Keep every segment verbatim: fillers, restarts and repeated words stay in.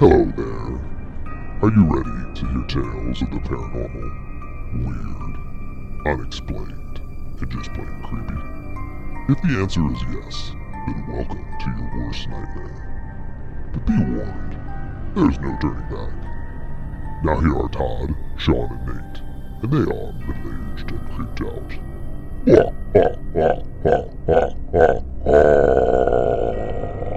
Hello there. Are you ready to hear tales of the paranormal, weird, unexplained, and just plain creepy? If the answer is yes, then welcome to your worst nightmare. But be warned, there's no turning back. Now here are Todd, Sean, and Nate, and they are middle-aged and creeped out. Wah, wah, wah, wah, wah, wah, wah.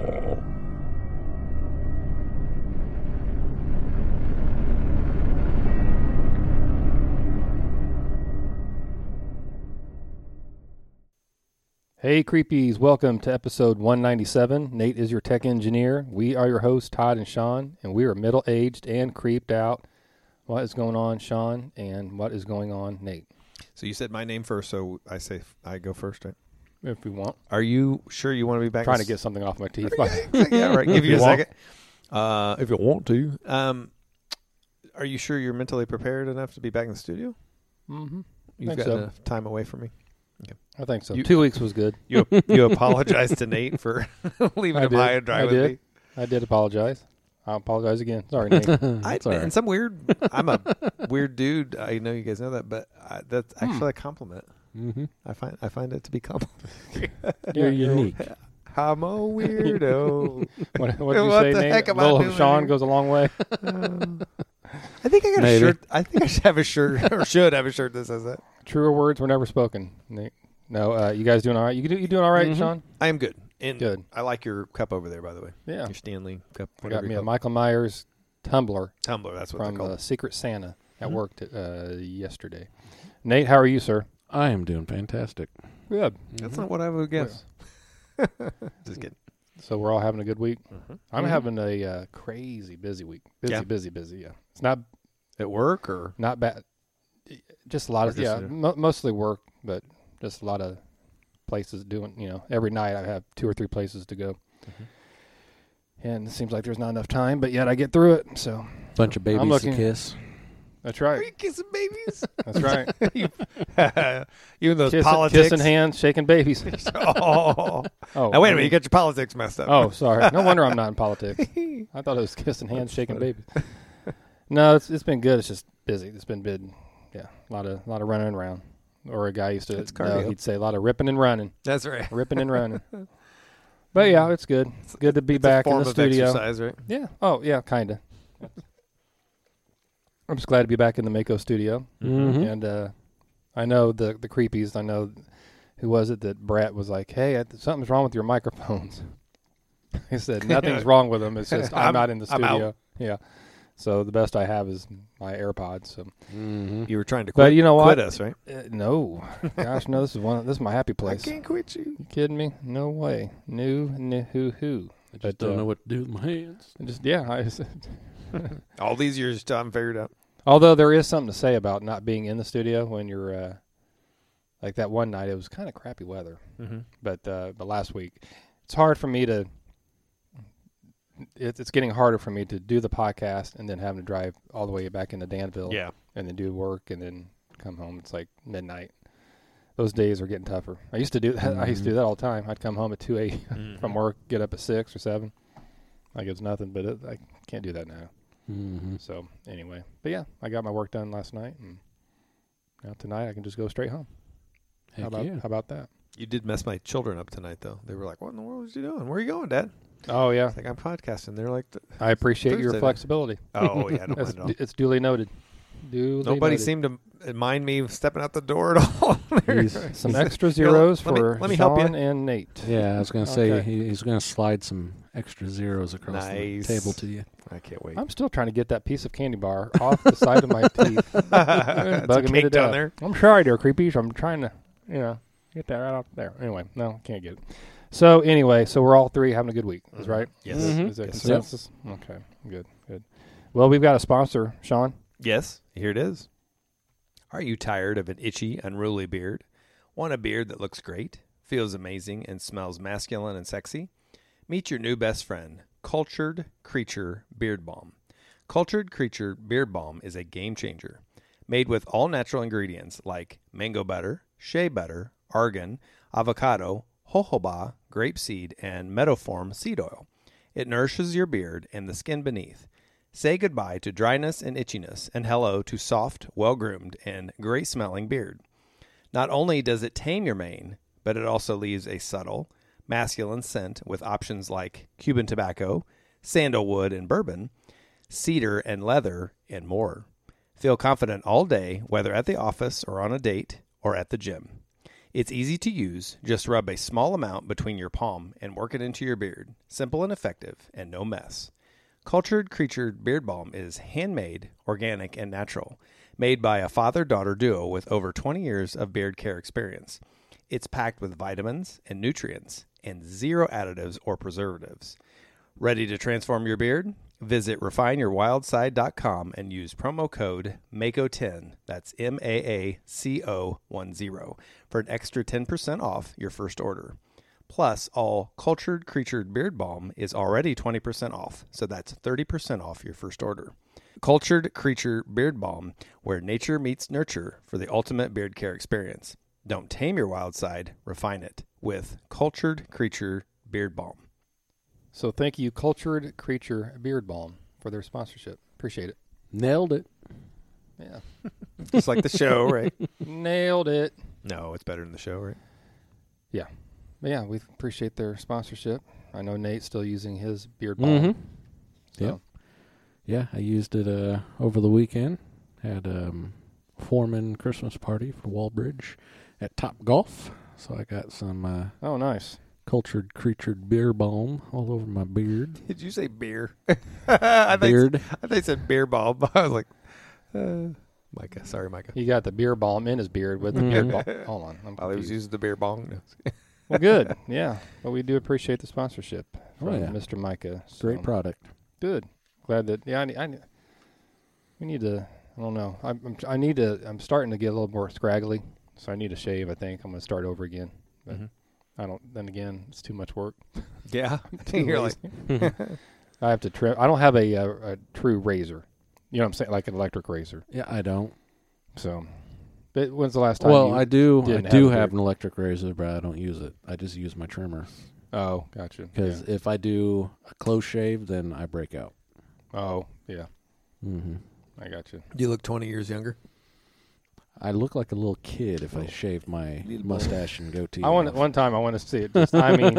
Hey creepies, welcome to episode one ninety-seven. Nate is your tech engineer. We are your hosts, Todd and Sean, and we are middle-aged and creeped out. What is going on, Sean, and what is going on, Nate? So you said my name first, so I say I go first, right? If we want. Are you sure you want to be back? Trying to get something off my teeth. Yeah, right. Give you a want. second. Uh, if you want to. Um, are you sure you're mentally prepared enough to be back in the studio? Mm-hmm. You've Think got so. enough time away from me? Okay. I think so. You- Two weeks was good. You you apologize to Nate for leaving I him did. high and dry I with did. me. I did apologize. I'll apologize again. Sorry, Nate. I, all right. And some weird. I'm a weird dude. I know you guys know that, but I, that's actually a compliment. Mm-hmm. I find I find it to be compliment. You're unique. I'm a weirdo. What what did you What say, the Nate? heck am A I little of doing Sean here? goes a long way. I think I got Maybe. a shirt. I think I should have a shirt, or should have a shirt that says that. Truer words were never spoken, Nate. No, uh, you guys doing all right? You do, you doing all right, Mhm. Sean? I am good. And Good. I like your cup over there, by the way. Yeah. Your Stanley cup. I whatever got me you a call Michael Myers tumbler it. tumbler. That's what from they're uh, called. Secret Santa at Mhm. work t- uh, yesterday. Nate, how are you, sir? I am doing fantastic. Good. That's not what I would guess. Just kidding. So we're all having a good week. Mhm. I'm Mhm. having a uh, crazy busy week. Busy, Yeah. busy, busy. Yeah, it's not At work or not bad. Just a lot Or of just, yeah, uh, mo- mostly work, but just a lot of places doing. You know, every night I have two or three places to go, Mhm. and it seems like there's not enough time. But yet I get through it. So Bunch of babies I'm looking- to kiss. that's are right. you kissing babies? That's right. Even those Kissing, politics. kissing hands, shaking babies. oh. Oh, Now wait a I minute, you mean- got your politics messed up. Oh, sorry. No wonder I'm not in politics. I thought it was kissing hands, That's shaking funny. babies. No, it's it's been good. It's just busy. It's been big. Yeah, a lot of lot of running around. Or a guy used to It's no, cardio. he'd say a lot of ripping and running, That's right. ripping and running. But yeah, it's good. It's good to be It's back a form in the of studio. exercise, right? Yeah. Oh yeah, kind of. I'm just glad to be back in the Mako studio, Mhm. and uh, I know the the creepies. I know who was it that Brett was like, "Hey, I, something's wrong with your microphones." He said, "Nothing's wrong with them. It's just I'm, I'm- not in the I'm studio." out. Yeah. So the best I have is my AirPods. So, Mm-hmm. You were trying to but quit, you know quit what? us, right? Uh, no, gosh, no. This is one. This is my happy place. I can't quit you. You kidding me? No way. No, no, who, who? I just But, don't uh, know what to do with my hands. Just yeah. I just, All these years, still haven't figured out. although there is something to say about not being in the studio when you're uh, like that one night. It was kind of crappy weather, Mm-hmm. but uh, but last week, it's hard for me to. It, it's getting harder for me to do the podcast and then having to drive all the way back into Danville. Yeah. And then do work and then come home. It's like midnight. Those days are getting tougher. I used to do that. I used to do that all the time. I'd come home at two a Mhm. from work, get up at six or seven. Like it's nothing, but it, I can't do that now. Mm-hmm. So anyway, but yeah, I got my work done last night, and now tonight I can just go straight home. Heck how about yeah. how about that? You did mess my children up tonight, though. They were like, "What in the world is you doing? Where are you going, Dad?" Oh yeah, It's like, I'm podcasting. They're like, I appreciate your Thursday night. flexibility. "Oh yeah, I don't That's, mind at all." it's duly noted. Duly Nobody noted. seemed to mind me stepping out the door at all. He's- some he's- extra Here, zeros let me- for let me help Sean you. and Nate. Yeah, I was going to say Okay. he, he's going to slide some extra zeros across Nice. the table to you. I can't wait. I'm still trying to get that piece of candy bar off the side of my teeth. It's It's bugging me to caked down death. there. I'm sorry, there, creepies. I'm trying to, you know, get that right out there. Anyway, no, can't get it. So anyway, so we're all three having a good week. Is Mhm. right? Yes. Is, Mhm. is that Yes, sir. consensus? Okay, good, good. Well, we've got a sponsor, Sean. Yes, here it is. Are you tired of an itchy, unruly beard? Want a beard that looks great, feels amazing, and smells masculine and sexy? Meet your new best friend, Cultured Creature Beard Balm. Cultured Creature Beard Balm is a game changer. Made with all natural ingredients like mango butter, shea butter, argan, avocado, jojoba, grapeseed, and meadowform seed oil. It nourishes your beard and the skin beneath. Say goodbye to dryness and itchiness and hello to soft, well-groomed, and great-smelling beard. Not only does it tame your mane, but it also leaves a subtle, masculine scent with options like Cuban tobacco, sandalwood and bourbon, cedar and leather, and more. Feel confident all day, whether at the office or on a date or at the gym. It's easy to use. Just rub a small amount between your palm and work it into your beard. Simple and effective, and no mess. Cultured Creature Beard Balm is handmade, organic, and natural, made by a father-daughter duo with over twenty years of beard care experience. It's packed with vitamins and nutrients and zero additives or preservatives. Ready to transform your beard? Visit refine your wild side dot com and use promo code M A C O ten, that's M A A C O ten, for an extra ten percent off your first order. Plus, all Cultured Creature Beard Balm is already twenty percent off, so that's thirty percent off your first order. Cultured Creature Beard Balm, where nature meets nurture for the ultimate beard care experience. Don't tame your wild side, refine it with Cultured Creature Beard Balm. So thank you, Cultured Creature Beard Balm, for their sponsorship. Appreciate it. Nailed it. Yeah. Just like the show, right? Nailed it. No, it's better than the show, right? Yeah. But yeah, we appreciate their sponsorship. I know Nate's still using his beard balm. Mm-hmm. So. Yep. Yeah, I used it uh, over the weekend. Had a um, foreman Christmas party for Wallbridge at Top Golf. So I got some uh, Oh, nice. Cultured Creature Beard Balm all over my beard. Did you say beer? I Beard. Think, I think you said beer balm. I was like, uh, Micah. Sorry, Micah. He got the beer balm in his beard with the Mhm. beard balm. Hold on. I'm While he was confused. using the beer bong. No. Well, good. Yeah. Well, we do appreciate the sponsorship from Oh, yeah. Mister Micah. So, Great product. Good. Glad that, yeah, I, need- I, need- we need to, I don't know. I, I'm, I need to, I'm starting to get a little more scraggly, so I need to shave, I think. I'm going to start over again. But Mhm. I don't, then again, it's too much work. Yeah. Too You're like, lazy. I have to trim. I don't have a, a, a true razor. You know what I'm saying? Like an electric razor. Yeah, I don't. So, but when's the last time Well, you I do. I didn't do have a have beard? an electric razor, but I don't use it. I just use my trimmer. Oh, gotcha. Because Yeah. if I do a close shave, then I break out. Oh, yeah. Mm-hmm. I got you. you look twenty years younger. I look like a little kid if I Oh. shaved my Need a mustache and goatee. I want off. one time. I want to see it. Just, I mean,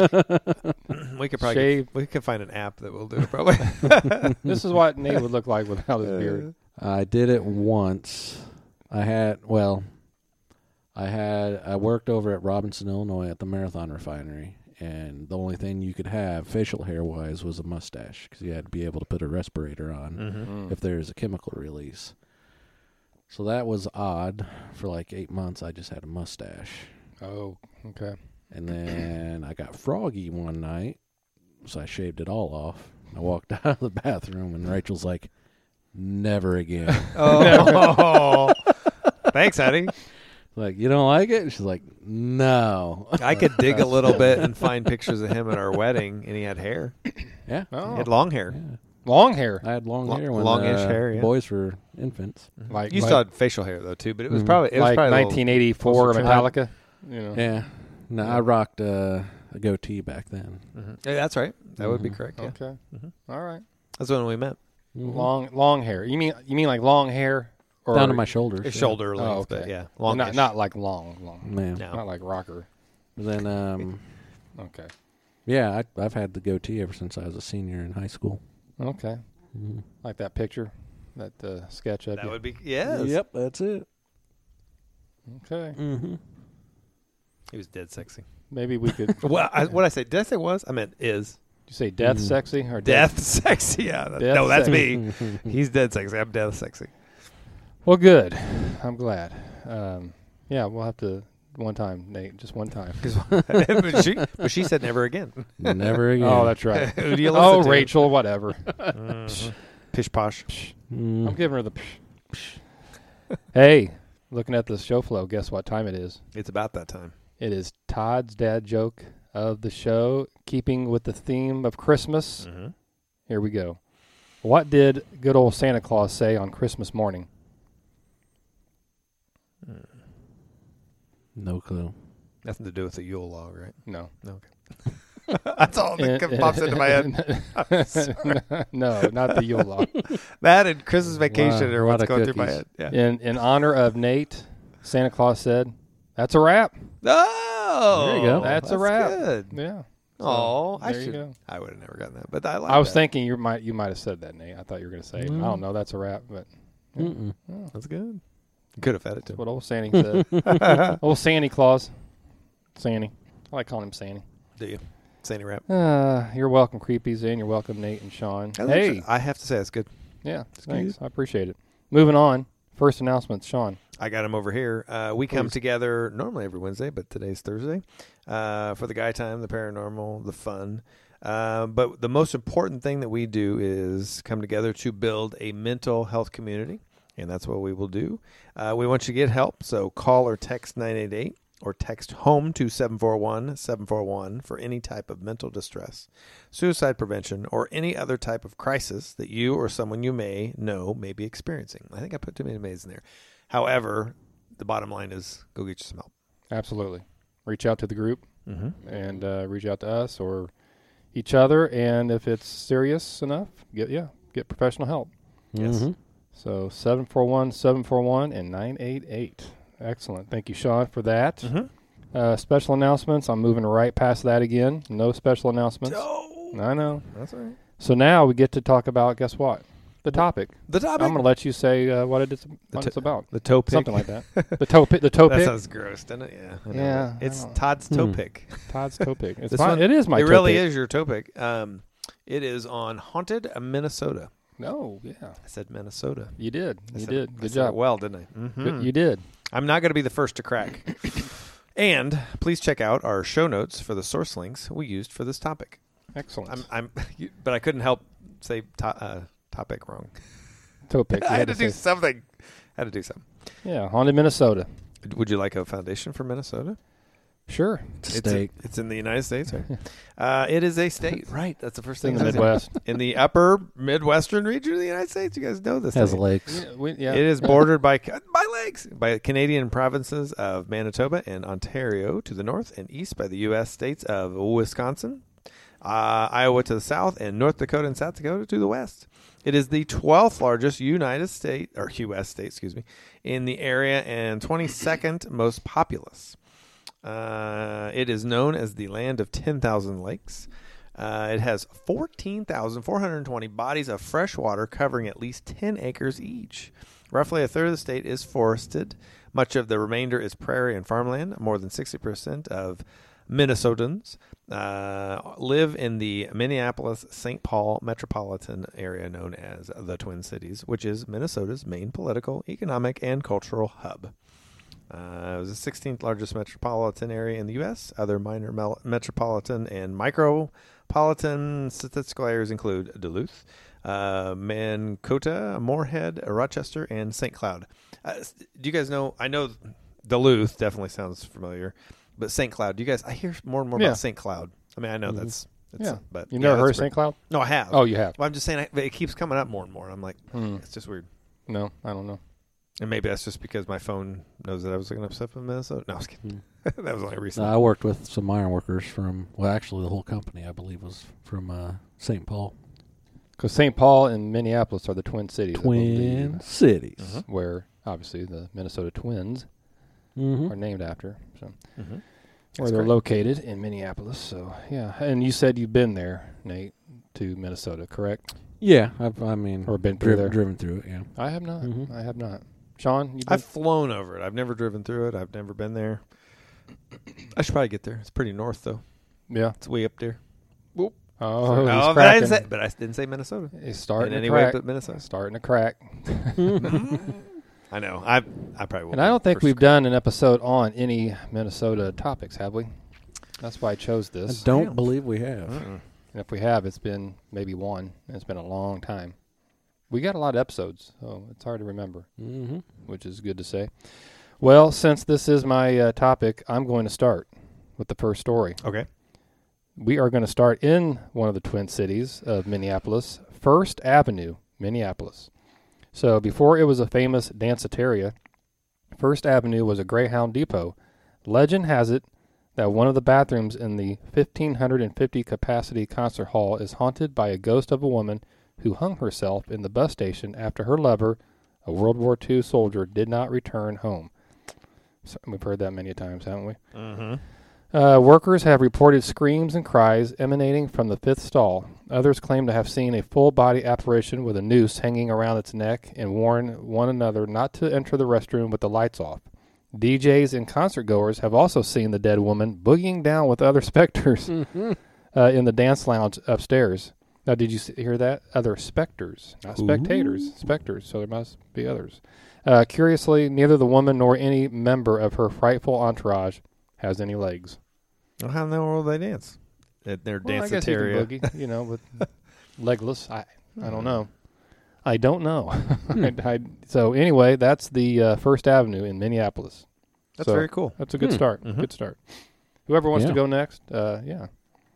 We could probably Shave. Get, we could find an app that will do it probably. this is what Nate would look like without his beard. I did it once. I had well, I had I worked over at Robinson, Illinois, at the Marathon Refinery, and the only thing you could have facial hair wise was a mustache because you had to be able to put a respirator on Mm-hmm. Mm. if there's a chemical release. So that was odd. For like eight months, I just had a mustache. Oh, okay. And then I got froggy one night, so I shaved it all off. I walked out of the bathroom, and Rachel's like, never again. Oh, thanks, honey. Like, you don't like it? And she's like, no. I could dig a little bit and find pictures of him at our wedding, and he had hair. Yeah. Oh, He had long hair. Yeah. long hair. I had long Lo- hair when longish uh, hair, yeah. boys were infants. Like You like, still had facial hair though too, but it was Mhm. probably it was like probably a little- nineteen eighty-four closer to- Metallica. You know. Yeah. No, I rocked uh, a goatee back then. Mhm. Yeah, that's right. That would be Mhm. correct. Yeah. Okay. Mhm. All right. That's when we met. Mhm. Long long hair. You mean you mean like long hair or Down to my shoulders. His yeah. shoulder length, Oh, but okay. yeah, Well, long. not not like long long. Man. No. Not like rocker. Then, um, Okay. yeah, I, I've had the goatee ever since I was a senior in high school. Okay. Mhm. Like that picture, that uh, sketch of That you. would be yes. Yep, that's it. Okay. Mm-hmm. He was dead sexy. Maybe we could. Well, I, what I say? Did I say was? I meant is. You say death Mm. sexy or Death sexy. Yeah. that- Death no, that's sexy. me. He's dead sexy. I'm death sexy. Well, good. I'm glad. Um, yeah, we'll have to one time, Nate. Just one time. but, she, but she said never again. Never again. Oh, that's right. Who do you listen Oh, to? Rachel, whatever. Mhm. Pish posh. I'm Mm. giving her the. Psh. Hey, looking at the show flow, guess what time it is? It's about that time. It is Todd's dad joke of the show, keeping with the theme of Christmas. Mm-hmm. Here we go. What did good old Santa Claus say on Christmas morning? No clue. Nothing to do with the Yule log, right? No. Okay. That's all that And- pops into my head. no, not the Yule log. That and Christmas Vacation Lot- are lot what's of going through my cookies. head. Yeah. In in honor of Nate, Santa Claus said, "That's a wrap." Oh, There you go. That's a wrap. Good. Yeah. Oh, I there you should. go. I would have never gotten that, but I like. I was that. thinking you might you might have said that, Nate. I thought you were going to say, No. "I don't know, that's a wrap," but Mm-mm. oh, That's good. Could have fed it to that's what old Sandy said. Old Sandy Claus, Sandy. I like calling him Sandy. Do you? Sandy wrap. Uh, you're welcome, Creepies, and you're welcome, Nate and Sean. That's Hey, actually- I have to say that's good. yeah, good. thanks. I appreciate it. Moving on. First announcement, Sean. I got him over here. Uh, we come Please. together normally every Wednesday, but today's Thursday uh, for the guy time, the paranormal, the fun. Uh, but the most important thing that we do is come together to build a mental health community, and that's what we will do. Uh, we want you to get help, so call or text nine eight eight or text HOME to seven four one seven four one for any type of mental distress, suicide prevention, or any other type of crisis that you or someone you may know may be experiencing. I think I put too many mays in there. However, the bottom line is go get you some help. Absolutely. Reach out to the group Mm-hmm. and uh, reach out to us or each other, and if it's serious enough, get yeah, get professional help. Yes. Mhm. So seven four one seven four one and nine eight eight. Excellent. Thank you, Sean, for that. Mm-hmm. Uh, special announcements. I'm moving right past that again. No special announcements. Oh, I know. that's all right. So now we get to talk about, guess what? The topic. The topic. I'm going to let you say uh, what, it is, what to- it's about. the toe pick. Something like that. The toe pick. The toe That pick. sounds gross, doesn't it? Yeah. I know. Yeah, I It's don't- Todd's toe Hmm. pick. Todd's toe pick. It's This my, one- it is my it toe really pick. is your toe pick. Um, it is on Haunted Minnesota. No, yeah. I said Minnesota. You did. I You said- did. I Good said it job. well, didn't I? Mm-hmm. Good- You did. I'm not going to be the first to crack. And please check out our show notes for the source links we used for this topic. Excellent. I'm, I'm, but I couldn't help say to, uh, topic wrong. toe pick. You I had to do say- something. I had to do something. Yeah, Haunted Minnesota. Would you like a foundation for Minnesota? Sure. It's a It's, state. a, it's in the United States, right? uh, it is a state, right? That's the first It's in thing. the I said. Midwest. In the upper Midwestern region of the United States. You guys know this. Has don't you? lakes. Yeah, we, yeah. It is bordered by by lakes, by Canadian provinces of Manitoba and Ontario to the north, and east by the U S states of Wisconsin, uh, Iowa to the south, and North Dakota and South Dakota to the west. It is the twelfth largest United States or U S state, excuse me, in the area and twenty-second most populous. Uh, it is known as the land of ten thousand lakes. Uh, it has fourteen thousand four hundred twenty bodies of fresh water covering at least ten acres each. Roughly a third of the state is forested. Much of the remainder is prairie and farmland. More than sixty percent of Minnesotans uh, live in the Minneapolis-Saint Paul metropolitan area known as the Twin Cities, which is Minnesota's main political, economic, and cultural hub. Uh, it was the sixteenth largest metropolitan area in the U S Other minor mel- metropolitan and micropolitan statistical areas include Duluth, uh, Mancota, Moorhead, Rochester, and Saint Cloud. Uh, do you guys know? I know Duluth definitely sounds familiar, but Saint Cloud. Do you guys? I hear more and more Yeah. about Saint Cloud. I mean, I know Mhm. that's, that's Yeah. but You yeah, never heard of that's Saint Cloud? pretty- No, I have. Oh, you have. Well, I'm just saying I, it keeps coming up more and more. I'm like, Hmm. it's just weird. No, I don't know. And maybe that's just because my phone knows that I was looking up stuff in Minnesota. No, I was kidding. Hmm. That was only recent. No, I worked with some iron workers from, well, actually, the whole company, I believe, was from uh, Saint Paul. Because Saint Paul and Minneapolis are the Twin Cities. I Twin believe, Cities. Uh-huh. where obviously the Minnesota Twins Mm-hmm. are named after. So Mm-hmm. where That's they're great. located in Minneapolis. So yeah, and you said you've been there, Nate, to Minnesota, correct? Yeah, I've, I mean, Or been through driven, there? driven through it, yeah. I have not. Mhm. I have not. Sean, you I've flown over it. I've never driven through it. I've never been there. I should probably get there. It's pretty north, though. yeah. It's way up there. Oh, no, he's but, I didn't cracking. say, but I didn't say Minnesota. He's starting in to any way crack. but Minnesota. Starting to crack. I know. I I probably will. And I don't think first we've to- done an episode on any Minnesota topics, have we? That's why I chose I this. don't Damn. believe we have. Mm-mm. And if we have, it's been maybe one. And it's been a long time. We got a lot of episodes, so it's hard to remember, Mm-hmm. which is good to say. Well, since this is my uh, topic, I'm going to start with the first story. Okay. We are going to start in one of the Twin Cities of Minneapolis, First Avenue, Minneapolis. So before it was a famous danceteria, First Avenue was a Greyhound depot. Legend has it that one of the bathrooms in the fifteen fifty capacity concert hall is haunted by a ghost of a woman who hung herself in the bus station after her lover, a World War Two soldier, did not return home. So we've heard that many times, haven't we? Mm-hmm. Uh, workers have reported screams and cries emanating from the fifth stall. Others claim to have seen a full-body apparition with a noose hanging around its neck and warn one another not to enter the restroom with the lights off. D Js and concert-goers have also seen the dead woman boogieing down with other specters Mm-hmm. uh, in the dance lounge upstairs. Now, did you see, hear that? Other specters, not spectators, Ooh. specters, so there must be others. Uh, curiously, neither the woman nor any member of her frightful entourage has any legs. Well, how in the world they dance? At their Well, I guess you danceteria. can boogie, you know, with legless. I I don't know. I don't know. I, I, so anyway, that's the uh, First Avenue in Minneapolis. That's So very cool. That's a good Hmm. start. Mhm. Good start. Whoever wants Yeah. to go next, uh, yeah.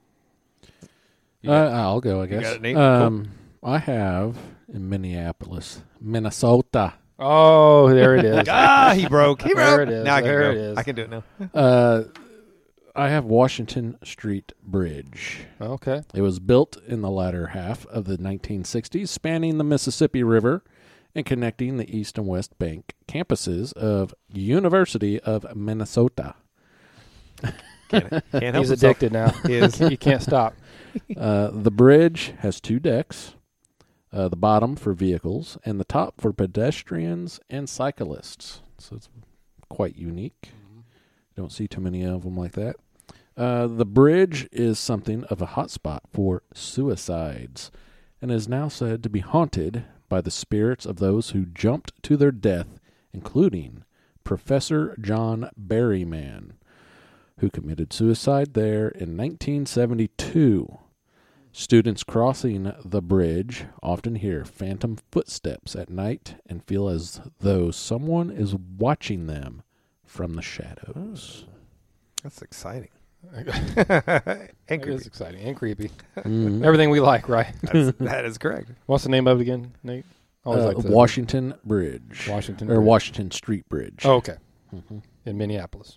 You Uh, got- I'll go, I guess. got it, Nate? Um, I have in Minneapolis, Minnesota. Oh, there it is. ah, he broke. He broke. There it is. Now I can There go. it is. I can do it now. Uh, I have Washington Street Bridge. Okay. It was built in the latter half of the nineteen sixties, spanning the Mississippi River and connecting the East and West Bank campuses of University of Minnesota. Can't, can't help He's himself. addicted now. He is. You can't stop. Uh, the bridge has two decks, uh, the bottom for vehicles and the top for pedestrians and cyclists. So it's quite unique. Don't see too many of them like that. Uh, the bridge is something of a hotspot for suicides and is now said to be haunted by the spirits of those who jumped to their death, including Professor John Berryman, who committed suicide there in nineteen seventy-two. Students crossing the bridge often hear phantom footsteps at night and feel as though someone is watching them from the shadows. That's exciting. and It creepy. is exciting and creepy. Mhm. Everything we like, right? That's, that is correct. What's the name of it again, Nate? Always Uh, like the- Washington Bridge. Washington Or Bridge. Washington Street Bridge. Oh, okay. hmm In Minneapolis.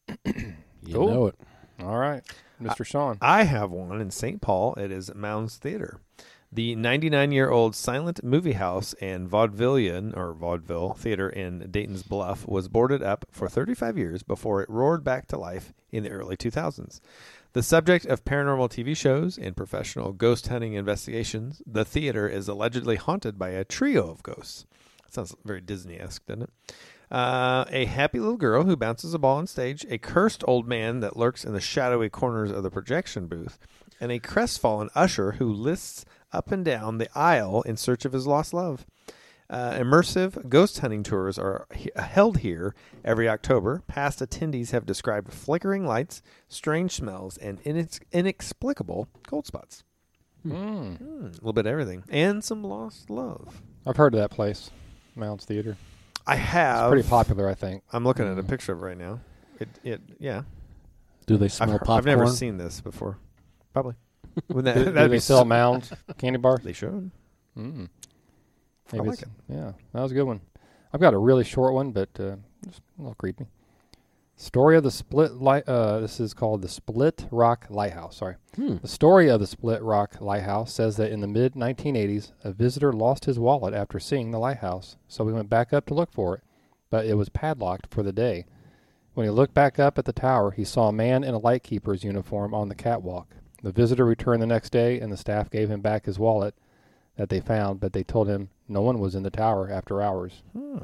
You cool. know it. All right. Mister Sean. I have one in Saint Paul. It is Mounds Theater. The ninety-nine-year-old silent movie house and vaudevillian or vaudeville theater in Dayton's Bluff was boarded up for thirty-five years before it roared back to life in the early two thousands. The subject of paranormal T V shows and professional ghost hunting investigations, the theater is allegedly haunted by a trio of ghosts. Sounds very Disney-esque, doesn't it? Uh, a happy little girl who bounces a ball on stage, a cursed old man that lurks in the shadowy corners of the projection booth, and a crestfallen usher who lists up and down the aisle in search of his lost love. Uh, immersive ghost hunting tours are he- held here every October. Past attendees have described flickering lights, strange smells, and inex- inexplicable cold spots. Mm. Hmm, a little bit of everything. And some lost love. I've heard of that place, Mounds Theater. I have. It's pretty popular, I think. I'm looking at a picture of it right now. It, it, yeah. Do they I've, smell heard- popcorn? I've never seen this before. Probably. Wouldn't that, Do, do that'd they be sell so- Mounds candy bars? They should. Mm. I Maybe like it's- Yeah, that was a good one. I've got a really short one, but uh, just a little creepy. Story of the Split Light. Uh, this is called the Split Rock Lighthouse. Sorry. Hmm. The story of the Split Rock Lighthouse says that in the mid nineteen eighties, a visitor lost his wallet after seeing the lighthouse, so he went back up to look for it, but it was padlocked for the day. When he looked back up at the tower, he saw a man in a lightkeeper's uniform on the catwalk. The visitor returned the next day, and the staff gave him back his wallet that they found, but they told him no one was in the tower after hours. Hmm.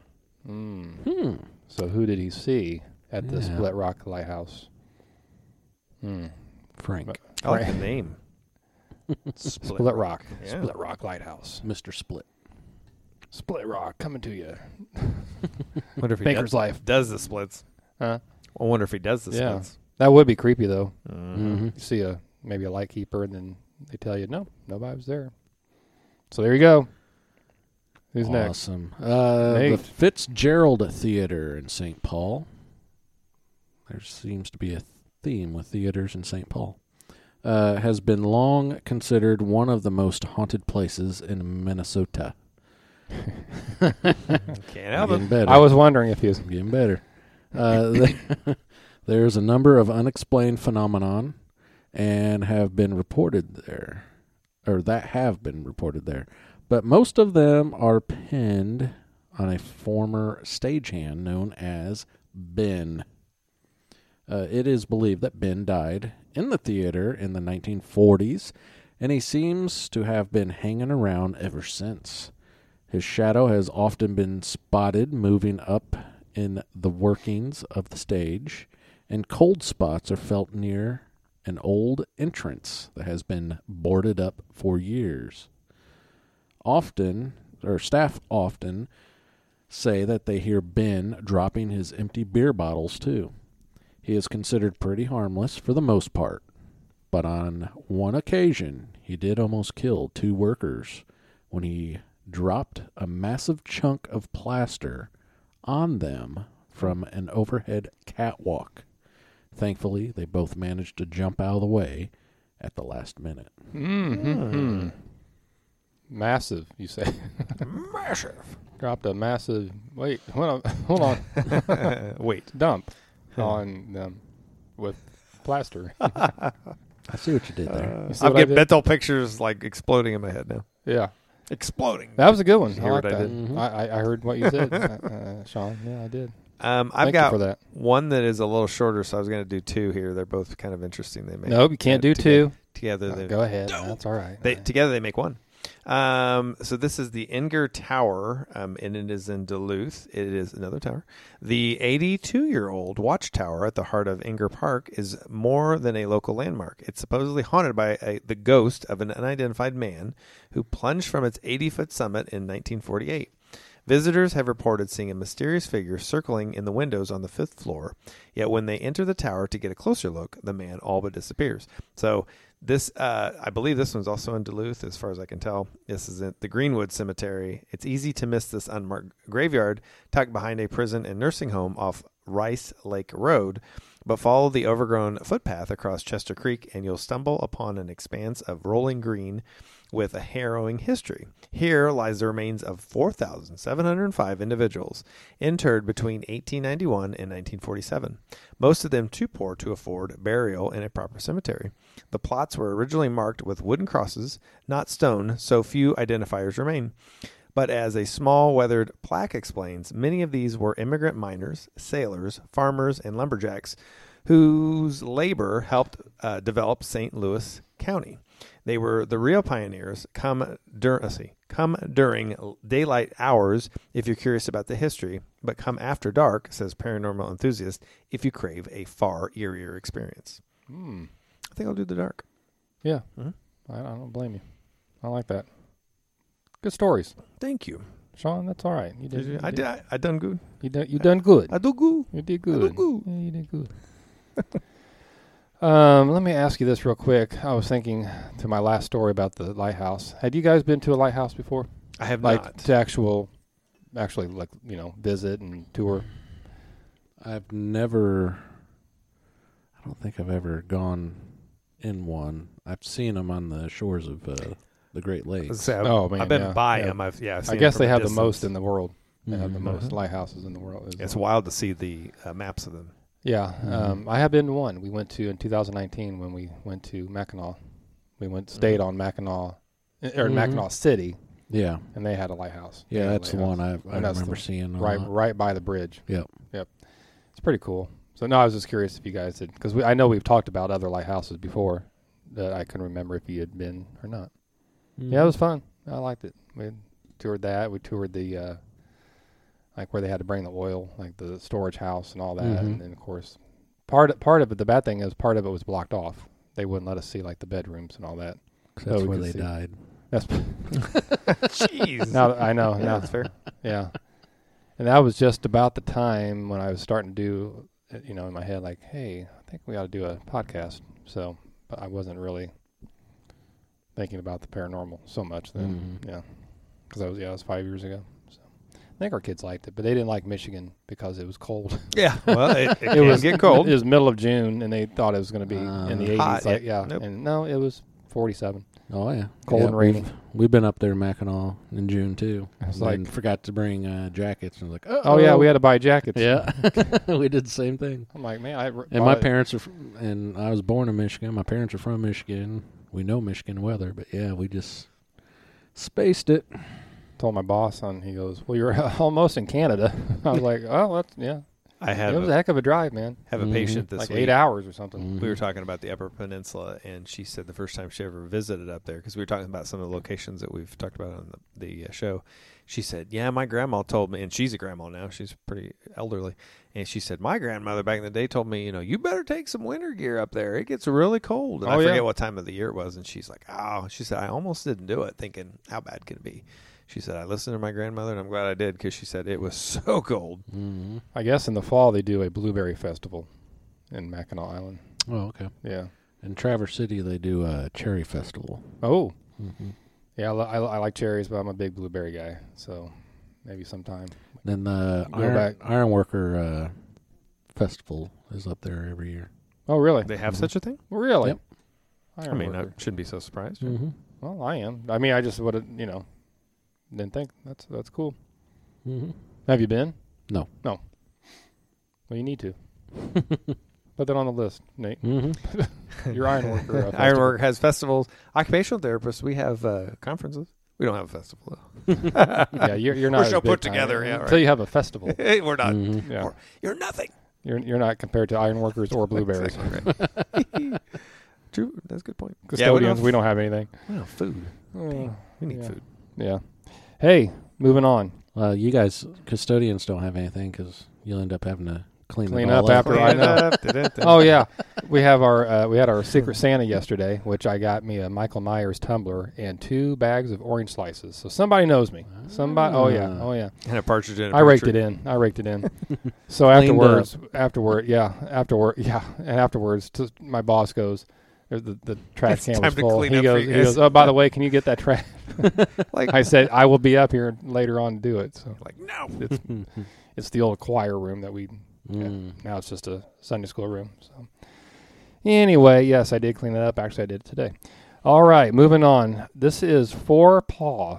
Mm. Hmm. So who did he see at the Yeah. Split Rock Lighthouse? Hmm. Frank. I like the Right. name. Split, Rock. Yeah. Split Rock Lighthouse. Mister Split. Split Rock coming to you. Wonder if he Baker's does, Life. does the splits. Huh? I wonder if he does the Yeah. splits. That would be creepy, though. Mm-hmm. You see a maybe a lightkeeper, and then they tell you, no, nobody was there. So there you go. Who's next? Awesome. Uh, the Nate. Fitzgerald Theater in Saint Paul. There seems to be a theme with theaters in Saint Paul. Uh, has been long considered one of the most haunted places in Minnesota. Can't help Getting it. better. I was wondering if he was. Getting better. Uh, the, There's a number of unexplained phenomenon and have been reported there, or that have been reported there. But most of them are pinned on a former stagehand known as Ben. Uh, it is believed that Ben died in the theater in the nineteen forties, and he seems to have been hanging around ever since. His shadow has often been spotted moving up in the workings of the stage, and cold spots are felt near an old entrance that has been boarded up for years. Often, or staff often, say that they hear Ben dropping his empty beer bottles too. He is considered pretty harmless for the most part, but on one occasion he did almost kill two workers when he dropped a massive chunk of plaster on them from an overhead catwalk. Thankfully, they both managed to jump out of the way at the last minute. Mm-hmm. Massive, you say? Massive. Dropped a massive. Wait, hold on. Hold on. Wait. Dump on them with plaster. I see what you did there. You see I've what I got did? mental pictures like exploding in my head now. Yeah, Exploding. that was a good one. Did you I hear like what I that. did? Mhm. I, I, I heard what you said, uh, uh, Sean. Yeah, I did. Um, I've Thank got you for that. one that is a little shorter, so I was going to do two here. They're both kind of interesting. They make Nope, you can't do together, two. Together, Uh, they, go ahead. That's all right. they together they make one. Um, so this is the Inger Tower, um, and it is in Duluth. It is another tower. The eighty-two-year-old watchtower at the heart of Inger Park is more than a local landmark. It's supposedly haunted by a, the ghost of an unidentified man who plunged from its eighty-foot summit in nineteen forty-eight. Visitors have reported seeing a mysterious figure circling in the windows on the fifth floor, yet when they enter the tower to get a closer look, the man all but disappears. So this, uh, I believe this one's also in Duluth, as far as I can tell. This is at the Greenwood Cemetery. It's easy to miss this unmarked graveyard tucked behind a prison and nursing home off Rice Lake Road, but follow the overgrown footpath across Chester Creek and you'll stumble upon an expanse of rolling green with a harrowing history. Here lies the remains of four thousand seven hundred five individuals interred between eighteen ninety-one and nineteen forty-seven, most of them too poor to afford burial in a proper cemetery. The plots were originally marked with wooden crosses, not stone, so few identifiers remain. But as a small weathered plaque explains, many of these were immigrant miners, sailors, farmers, and lumberjacks whose labor helped uh, develop Saint Louis County. They were the real pioneers. Come, dur- let's see, come during daylight hours if you're curious about the history, but come after dark, says paranormal enthusiast, if you crave a far eerier experience. Hmm. I think I'll do the dark. Yeah, Mhm. I, I don't blame you. I like that. Good stories, Thank you. Sean. That's all right. You did. Did you, you I did. I, I done good. You done. You done good. I do good. You did I do good. good. Yeah, you did good. um, let me ask you this real quick. I was thinking to my last story about the lighthouse. Had you guys been to a lighthouse before? I have Like not. to actual, actually, like you know, visit and tour. I've never, I don't think I've ever gone in one. I've seen them on the shores of uh, the Great Lakes. Say, I've, Oh, man, I've been yeah, by yeah. them. I've, yeah, I've I seen guess them they from a have the distance. most in the world. They have the Mhm. most Mhm. lighthouses in the world. It's wild to see the uh, maps of them. Yeah, Mhm. um, I have been to one. We went to in two thousand nineteen when we went to Mackinac. We went stayed Mhm. on Mackinac, or Mhm. Mackinac City, Yeah, and they had a lighthouse. They yeah, had a that's the lighthouse. one I, I And that's remember the- seeing. a right, lot. right by the bridge. Yep. Yep. It's pretty cool. So no, I was just curious if you guys had, because I know we've talked about other lighthouses before that I couldn't remember if you had been or not. Yeah, it was fun. I liked it. We toured that. We toured the, uh, like where they had to bring the oil, like the storage house and all that. Mhm. And then of course, part part of it. The bad thing is part of it was blocked off. They wouldn't let us see like the bedrooms and all that. That's So we where could they see. died. That's Jeez. now I know. yeah, now, that's fair. yeah. And that was just about the time when I was starting to do, uh, you know, in my head, like, hey, I think we ought to do a podcast. So, but I wasn't really thinking about the paranormal so much then. Mhm. Yeah. Because I was, yeah, it was five years ago. So I think our kids liked it, but they didn't like Michigan because it was cold. Yeah. Well, it, it, it can was get cold. It was middle of June, and they thought it was going to be Uh, in the eighties. hot, Like, yeah. yeah. Nope. And no, it was forty-seven. Oh yeah, Cold yeah, and rainy. We've, we've been up there Mackinac in June too. I was And like- forgot to bring uh, jackets. And I was like, Oh, yeah, we had to buy jackets. Yeah, we did the same thing. I'm like, man, I And my parents are, fr- and I was born in Michigan. My parents are from Michigan. We know Michigan weather, but yeah, we just spaced it. told my boss, and he goes, well, you're almost in Canada. I was like, oh, that's, yeah. I It have was a, a heck of a drive, man. have a Mhm. patient this Like week. eight hours or something. We were talking about the Upper Peninsula, and she said the first time she ever visited up there, because we were talking about some of the locations that we've talked about on the, the uh, show. She said, yeah, my grandma told me, and she's a grandma now. She's pretty elderly. And she said, my grandmother back in the day told me, you know, you better take some winter gear up there. It gets really cold. And Oh, I forget yeah. what time of the year it was. And she's like, oh, she said, I almost didn't do it, thinking, how bad could it be? She said, I listened to my grandmother, and I'm glad I did, because she said it was so cold. Mm-hmm. I guess in the fall they do a blueberry festival in Mackinac Island. Oh, okay. Yeah. In Traverse City, they do a cherry festival. Oh, Mm-hmm. yeah. I, li- I, li- I like cherries, but I'm a big blueberry guy. So maybe sometime. Then the Go Iron, back. Ironworker uh, Festival is up there every year. Oh, really? They have Mhm. such a thing? Really? Yep. I mean, I Ironworker. shouldn't be so surprised. Mm-hmm. Well, I am. I mean, I just would have, you know, didn't think that's that's cool. Mm-hmm. Have you been? No. No. Well, you need to. Put that on the list, Nate. Mm-hmm. Your ironworker. Uh, festival. Ironwork has festivals. Occupational therapists, we have uh, conferences. We don't have a festival, though. Yeah, you're, you're not. We're as so big put time together, yeah, Until right. you have a festival. Hey, we're not. Mm-hmm. Yeah, Or- You're nothing. you're you're not compared to ironworkers or blueberries. Exactly right. True. That's a good point. Custodians, yeah, we don't have anything. we don't have food. Oh, We need yeah. food. Yeah. Hey, moving on. Well, you guys, custodians, don't have anything because you'll end up having to clean, Clean it all up after I know. know. Oh yeah, we have our uh, we had our Secret Santa yesterday, which I got me a Michael Myers tumbler and two bags of orange slices. So somebody knows me. Somebody. Oh yeah. Oh yeah. And a partridge in a I raked pear it tree. in. I raked it in. So Cleaned afterwards, afterward, yeah, afterward, yeah, and afterwards, t- my boss goes, "The, the trash It's can time was to full." clean He up goes, for he you goes, guys. "Oh, by the way, can you get that trash?" Like, I said, "I will be up here later on to do it." So like no. it's it's the old choir room that we. Mm. Now it's just a Sunday school room. So anyway, yes, I did clean it up. Actually, I did it today. All right, moving on. This is Four Paw.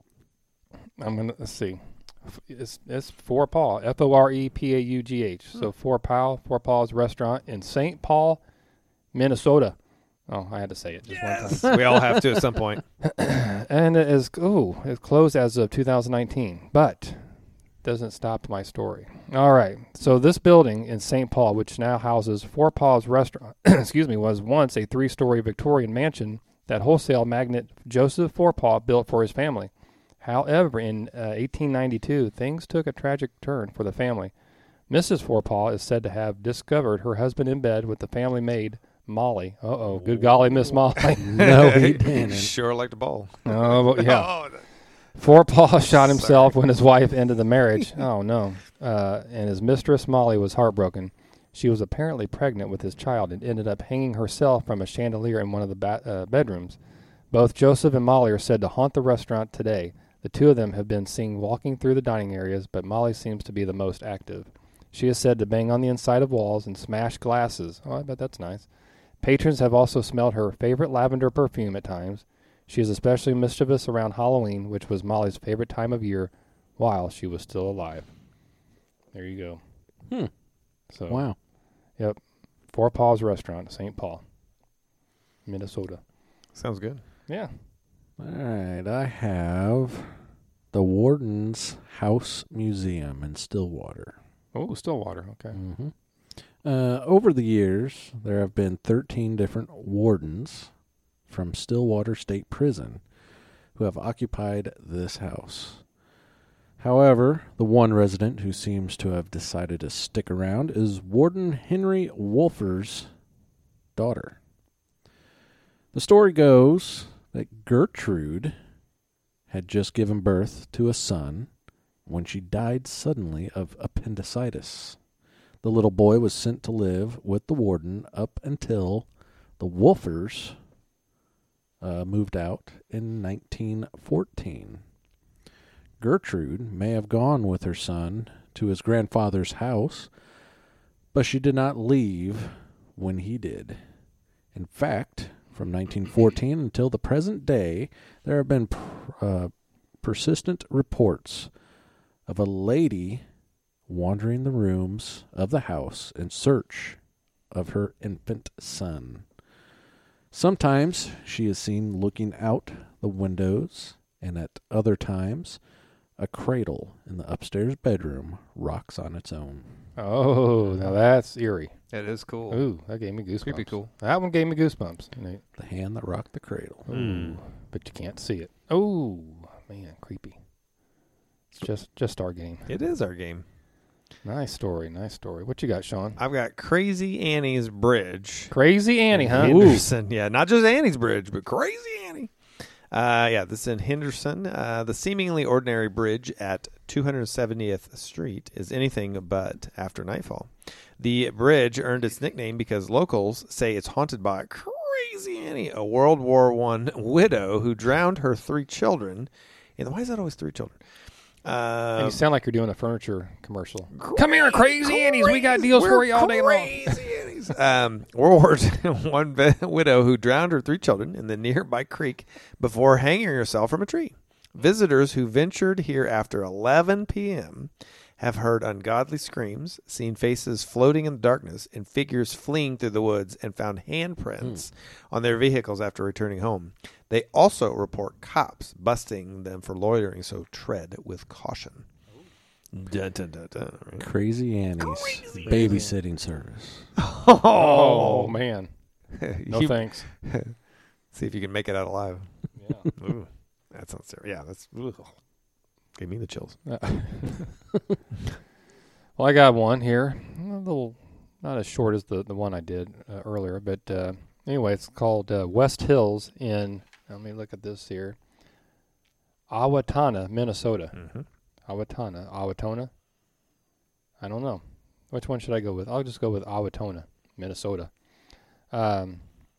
I'm gonna let's see. F- It's it's Four Paw. F O R E P A U G H. So Four Paw, Four Paws Restaurant in Saint Paul, Minnesota. Oh, I had to say it just one time. Yes. We all have to at some point. And it is oh, it's closed as of two thousand nineteen, but doesn't stop my story. All right, so this building in Saint Paul, which now houses Four Paws Restaurant, excuse me, was once a three-story Victorian mansion that wholesale magnate Joseph Forepaugh built for his family. However, in uh, eighteen ninety-two, things took a tragic turn for the family. Missus Forepaugh is said to have discovered her husband in bed with the family maid Molly. Uh oh, good golly, Miss Molly. No, he didn't. Sure like the ball. Oh well, yeah. Oh, that- Forepaugh shot himself when his wife ended the marriage. Oh, no. Uh, and his mistress, Molly, was heartbroken. She was apparently pregnant with his child and ended up hanging herself from a chandelier in one of the ba- uh, bedrooms. Both Joseph and Molly are said to haunt the restaurant today. The two of them have been seen walking through the dining areas, but Molly seems to be the most active. She is said to bang on the inside of walls and smash glasses. Oh, I bet that's nice. Patrons have also smelled her favorite lavender perfume at times. She is especially mischievous around Halloween, which was Molly's favorite time of year while she was still alive. There you go. Hmm. So, Wow. Yep. Four Paws Restaurant, Saint Paul, Minnesota. sounds good. Yeah. All right, I have the Warden's House Museum in Stillwater. Oh, Stillwater. Okay. Mm-hmm. Uh, over the years, there have been thirteen different wardens from Stillwater State Prison who have occupied this house. However, the one resident who seems to have decided to stick around is Warden Henry Wolfer's daughter. The story goes that Gertrude had just given birth to a son when she died suddenly of appendicitis. The little boy was sent to live with the warden up until the Wolfers uh, moved out in nineteen fourteen. Gertrude may have gone with her son to his grandfather's house, but she did not leave when he did. In fact, From nineteen fourteen until the present day, there have been uh, persistent reports of a lady wandering the rooms of the house in search of her infant son. Sometimes she is seen looking out the windows, and at other times, a cradle in the upstairs bedroom rocks on its own. Oh, now that's eerie. That is cool. Ooh, that gave me goosebumps. Creepy cool. That one gave me goosebumps. Nate. The hand that rocked the cradle. Ooh, Mm. but you can't see it. Oh, man, creepy. It's just just our game. It is our game. Nice story, nice story. What you got, Sean? I've got Crazy Annie's Bridge. Crazy Annie, huh? Henderson. Yeah, not just Annie's Bridge, but Crazy Annie. Uh, yeah, this is in Henderson. Uh, the seemingly ordinary bridge at two hundred seventieth Street is anything but after nightfall. The bridge earned its nickname because locals say it's haunted by Crazy Annie, a World War One widow who drowned her three children. And why is that always three children? Uh, And you sound like you're doing a furniture commercial. Come here, Crazy Annies. We got deals for you all day long. Crazy Annies. um, World War One widow who drowned her three children in the nearby creek before hanging herself from a tree. Visitors who ventured here after eleven p.m. have heard ungodly screams, seen faces floating in the darkness, and figures fleeing through the woods, and found handprints mm. on their vehicles after returning home. They also report cops busting them for loitering, so tread with caution. Dun, dun, dun, dun, right? Crazy Annie's Crazy babysitting service. Oh, oh man. No You- thanks. See if you can make it out alive. Yeah. Ooh, that sounds serious. Yeah, that's ugh. Gave me the chills. Well, I got one here. A little, not as short as the, the one I did uh, earlier, but uh, anyway, it's called uh, West Hills in, let me look at this here, Owatonna, Minnesota. Mm-hmm. Owatonna, Owatonna? I don't know. Which one should I go with? I'll just go with Owatonna, Minnesota. Um,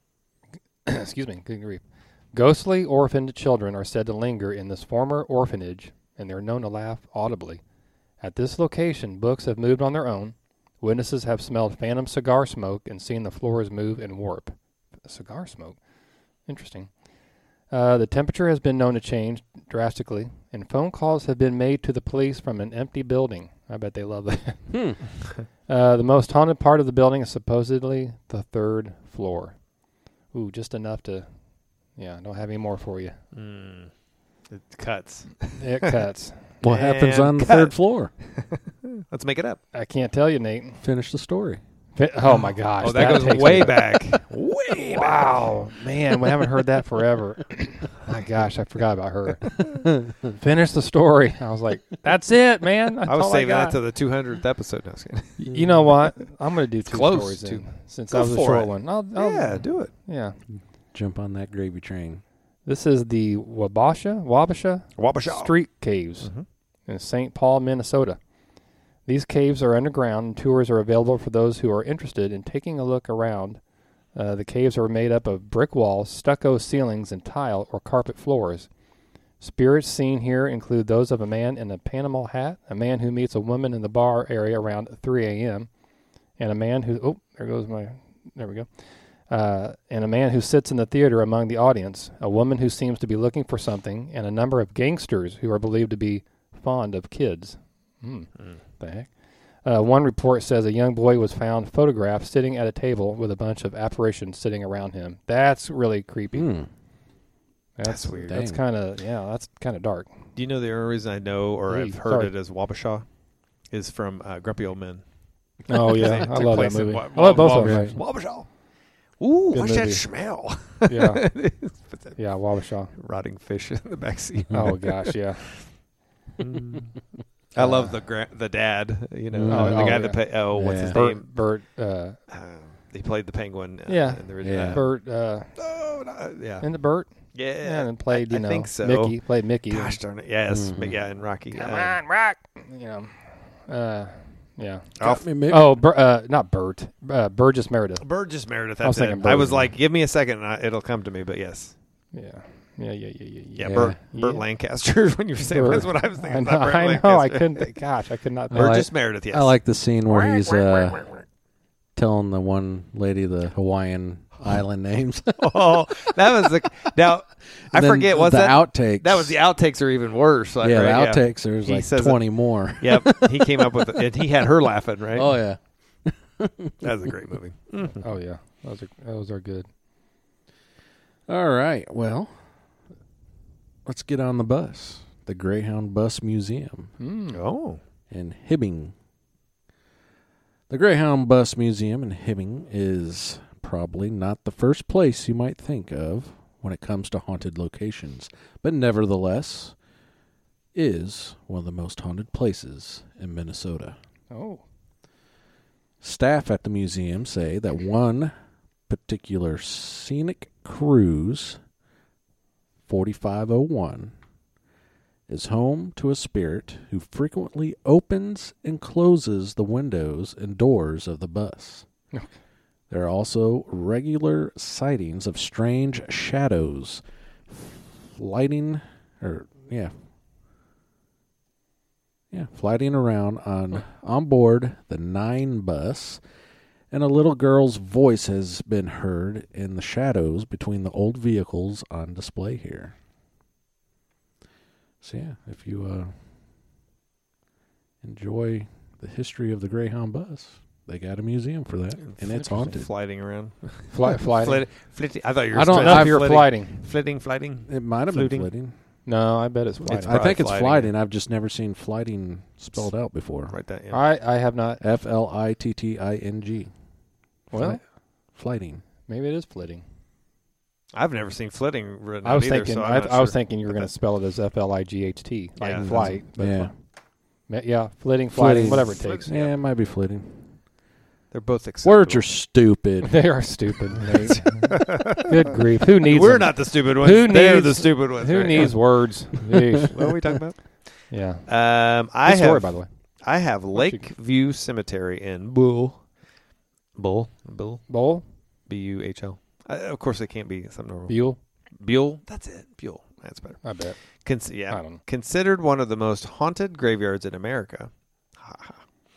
excuse me, good grief. Ghostly orphaned children are said to linger in this former orphanage, and they're known to laugh audibly. At this location, books have moved on their own. Witnesses have smelled phantom cigar smoke and seen the floors move and warp. Cigar smoke? Interesting. Uh, the temperature has been known to change drastically, and phone calls have been made to the police from an empty building. I bet they love that. Hmm. uh, the most haunted part of the building is supposedly the third floor. Ooh, just enough to, yeah, don't have any more for you. Mm. It cuts. It cuts. What happens And on the cut. third floor? Let's make it up. I can't tell you, Nate. Finish the story. Fi- Oh, my gosh. Oh, that, goes takes way me- back. way Wow. Man, we haven't heard that forever. My gosh, I forgot about her. Finish the story. I was like, that's it, man. That's I was all saving I that got. to the two hundredth episode. No, I was kidding. Y- You know what? I'm going to do two Close stories to- then, since Go that was a for short it. one. I'll, I'll, yeah, do it. Yeah. Jump on that gravy train. This is the Wabasha, Wabasha Wabasha. Street Caves Mhm. in Saint Paul, Minnesota. These caves are underground, and tours are available for those who are interested in taking a look around. Uh, the caves are made up of brick walls, stucco ceilings, and tile or carpet floors. Spirits seen here include those of a man in a Panama hat, a man who meets a woman in the bar area around three a.m., and a man who, oh, there goes my, there we go, uh, and a man who sits in the theater among the audience, a woman who seems to be looking for something, and a number of gangsters who are believed to be fond of kids. Hmm. Mm. The heck? Uh, one report says a young boy was found photographed sitting at a table with a bunch of apparitions sitting around him. That's really creepy. Hmm. That's, That's weird. That's Dang. kind of, yeah, that's kind of dark. Do you know the only reason I know or Hey, I've heard sorry. it as Wabasha is from uh, Grumpy Old Men? Oh, yeah. It I took love that place in movie. Wa- I love both Wa- of them. Right. actually. Wabasha. Ooh, Good what's that movie. smell? Yeah. But that Yeah, Wabasha. rotting fish in the backseat. Oh, gosh, yeah. I love the gra- the dad, you know, Mm. uh, the Oh, guy yeah. that play, oh, what's his Yeah. Bert, name? Bert, uh, Uh, he played the penguin. Uh, Yeah. in the original. Yeah. Bert, uh, Oh, no, yeah. and the Bert. Yeah. Yeah, and played, you I, know, I think so. Mickey. Played Mickey. Gosh darn it. Yes. Mhm. But yeah, and Rocky. Come uh, on, Rock. You know, uh, yeah. Alf- me, Mick. Oh, Bur- uh, not Bert. Uh, Burgess Meredith. Burgess Meredith. I was That's thinking it. I Bert. was like, give me a second and I, it'll come to me. But yes. Yeah. Yeah, yeah, yeah, yeah, Yeah, yeah. Yeah. Burt, Burt Yeah. Lancaster when you were saying Burt. that's what I was thinking. I not know, Burt I know. I Lancaster. couldn't think. Gosh, I could not I think. like- Burgess Meredith, yes. I like the scene where he's uh, telling the one lady the Hawaiian island names. Oh, that was the now. I Then forget what's the that outtakes. That was the outtakes are even worse. Like, yeah, right? the outtakes. There's He like says twenty more. Yep, he came up with it. And he had her laughing. Right? Oh yeah. That was a great movie. Oh yeah, those are those are good. All right. Well, let's get on the bus. The Greyhound Bus Museum Mm. Oh, in Hibbing. The Greyhound Bus Museum in Hibbing is probably not the first place you might think of when it comes to haunted locations, but nevertheless is one of the most haunted places in Minnesota. Oh. Staff at the museum say that one particular scenic cruise, forty-five oh one, is home to a spirit who frequently opens and closes the windows and doors of the bus. Okay. There are also regular sightings of strange shadows flighting, or yeah, yeah, flighting around on on board the nine bus, and a little girl's voice has been heard in the shadows between the old vehicles on display here. So yeah, if you uh, enjoy the history of the Greyhound bus, they got a museum for that, and it's haunted. Flighting around. Fly, flighting. Flit, flitting. I thought you were. I don't supposed know to if you're flitting. flighting. Flitting, flighting. It might have been Fluting. flitting. No, I bet it's flighting. It's I think it's flighting. flighting. I've just never seen flighting spelled out before. Right. That. Yeah. I I have not. F L I T T I N G. Well, Flighting. maybe it is flitting. I've never seen flitting written I was out either, thinking. so I'm I, not I was sure. thinking you were going to spell it as F L I G H T, like Yeah, flight. But Yeah. Ma- yeah, flitting, flighting, Flitting. whatever it Flit- takes. Yeah, it might be flitting. They're both acceptable. Words are stupid. They are stupid. Nate. Good grief! Who needs? We're them? not the stupid ones. Who They're needs- the stupid ones. Who right? needs words? Yeesh. What are we talking about? Yeah. Um, I Good story, have. by the way. I have Lakeview Cemetery in Bull. Bull. Bull. Bowl, B U H L. Uh, of course, it can't be something normal. Buell. Buell. That's it. Buell. That's better. I bet. Cons- yeah. I don't know. Considered one of the most haunted graveyards in America. Ha, ha.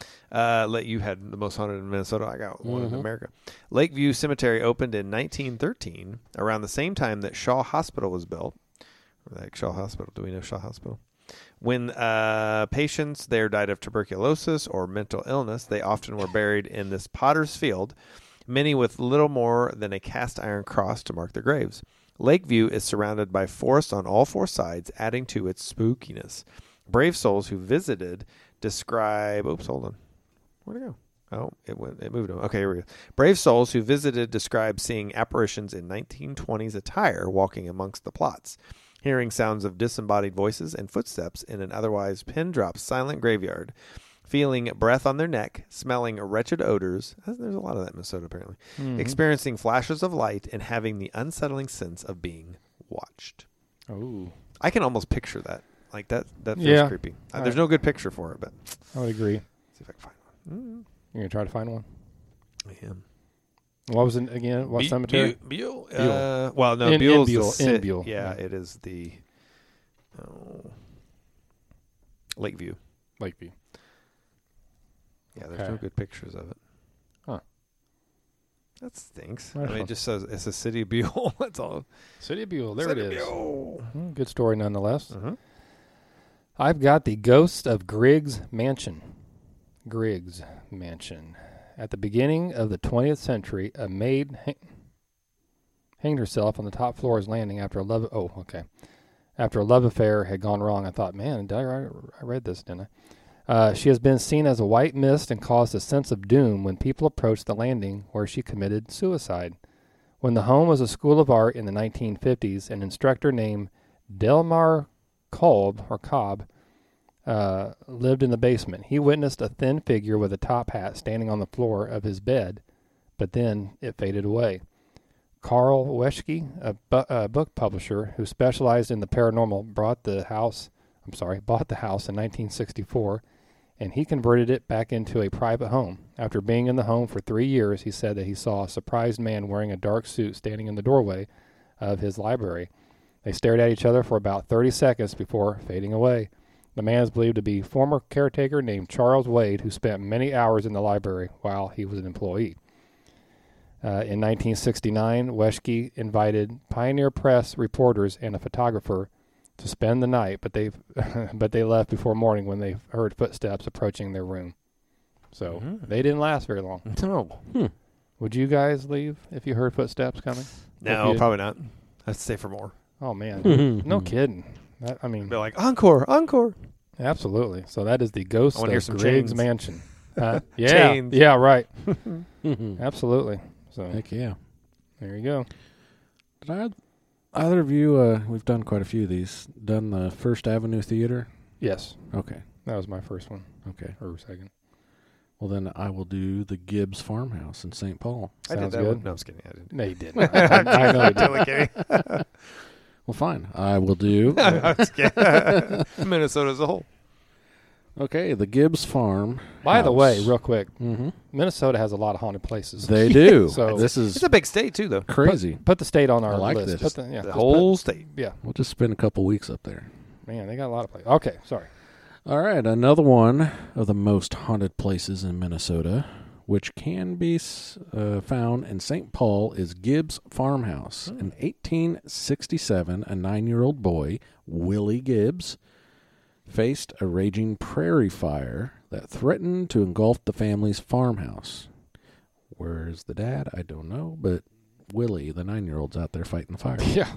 Uh, let you had the most haunted in Minnesota. I got one in Mhm. America. Lakeview Cemetery opened in nineteen thirteen, around the same time that Shaw Hospital was built. Like Shaw Hospital. Do we know Shaw Hospital? When uh, patients there died of tuberculosis or mental illness, they often were buried in this potter's field, many with little more than a cast iron cross to mark their graves. Lakeview is surrounded by forest on all four sides, adding to its spookiness. Brave souls who visited describe... Oops, hold on. Where'd it go? Oh, it went. It moved on. Okay, here we go. Brave souls who visited describe seeing apparitions in nineteen twenties attire walking amongst the plots, hearing sounds of disembodied voices and footsteps in an otherwise pin-drop silent graveyard, feeling breath on their neck, smelling wretched odors. There's a lot of that in Minnesota, apparently. Mhm. Experiencing flashes of light and having the unsettling sense of being watched. Oh, I can almost picture that. Like that. That feels Yeah. creepy. Uh, All there's right. no good picture for it, but I would agree. see if I can find one. You're gonna try to find one. Mm, I am. What was it again? What Bu- cemetery? Bu- Buell. Buell. Uh, well, no, In- in Buell's Buell, the in ci- Buell, Yeah, yeah. it is the oh, Lakeview. Lakeview. Yeah, there's Okay. no good pictures of it. Huh. That stinks. Right I mean, on. it just says it's a city of Buell. That's all. City of Buell. There City it of is. Buell. Mm, good story nonetheless. Uh-huh. I've got the ghost of Griggs Mansion. Griggs Mansion. At the beginning of the twentieth century, a maid hang- hanged herself on the top floor of his landing after a love. Oh, okay. After a love affair had gone wrong. I thought, man, did I, I read this, didn't I? Uh, she has been seen as a white mist and caused a sense of doom when people approached the landing where she committed suicide. When the home was a school of art in the nineteen fifties, an instructor named Delmar Kolb, or Cobb, uh, lived in the basement. He witnessed a thin figure with a top hat standing on the floor of his bed, but then it faded away. Carl Weschke, a, bu- a book publisher who specialized in the paranormal, brought the house. I'm sorry, bought the house in nineteen sixty-four, and he converted it back into a private home. After being in the home for three years, he said that he saw a surprised man wearing a dark suit standing in the doorway of his library. They stared at each other for about thirty seconds before fading away. The man is believed to be former caretaker named Charles Wade, who spent many hours in the library while he was an employee. Uh, in nineteen sixty-nine, Weschke invited Pioneer Press reporters and a photographer to spend the night, but they but they left before morning when they heard footsteps approaching their room. So Mhm. they didn't last very long. No. Hmm. Would you guys leave if you heard footsteps coming? No, If you- probably not. I'd stay for more. Oh, man. Mhm. No kidding. That, I mean, Be like, encore, encore. absolutely. So that is the ghost I wanna hear of some Griggs chains. Mansion. Uh, yeah. Chains. Yeah, right. Mhm. Absolutely. So Heck yeah. there you go. Did I, either of you, uh, we've done quite a few of these, done the First Avenue Theater? Yes. Okay. That was my first one. Okay. Or second. Well, then I will do the Gibbs Farmhouse in Saint Paul. I did Sounds that good. one. No, I was kidding. I didn't. No, you didn't. I, I know you did. Totally kidding. Well, fine. I will do. I was kidding. Minnesota as a whole. Okay, the Gibbs Farm. By the way, House. real quick, Mm-hmm. Minnesota has a lot of haunted places. They do. So- this is It's a big state, too, though. crazy. Put the state on our I like list. this. Put the, yeah, The just whole state. put- yeah, We'll just spend a couple weeks up there. man, they got a lot of places. Okay, sorry. All right, another one of the most haunted places in Minnesota, which can be uh, found in Saint Paul, is Gibbs Farmhouse. Hmm. In eighteen sixty-seven, a nine-year-old boy, Willie Gibbs, faced a raging prairie fire that threatened to engulf the family's farmhouse. Where's the dad? I don't know, but Willie, the nine-year-old's out there fighting the fire. Yeah.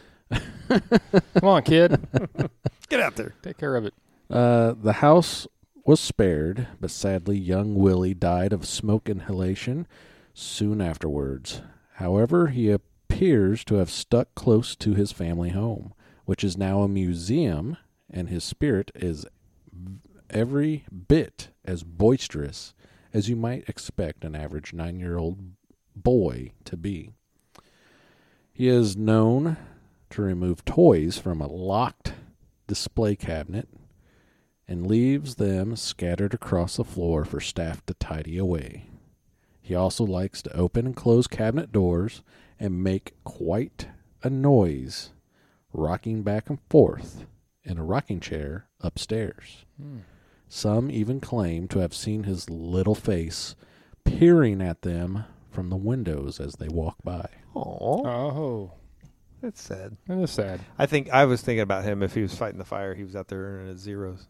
Come on, kid. Get out there. Take care of it. Uh, the house was spared, but sadly, young Willie died of smoke inhalation soon afterwards. However, he appears to have stuck close to his family home, which is now a museum, and his spirit is every bit as boisterous as you might expect an average nine-year-old boy to be. He is known to remove toys from a locked display cabinet and leaves them scattered across the floor for staff to tidy away. He also likes to open and close cabinet doors and make quite a noise, rocking back and forth in a rocking chair upstairs. Hmm. Some even claim to have seen his little face peering at them from the windows as they walk by. Aw. Oh, That's sad. that is sad. I think I was thinking about him if he was fighting the fire. He was out there earning his zeros.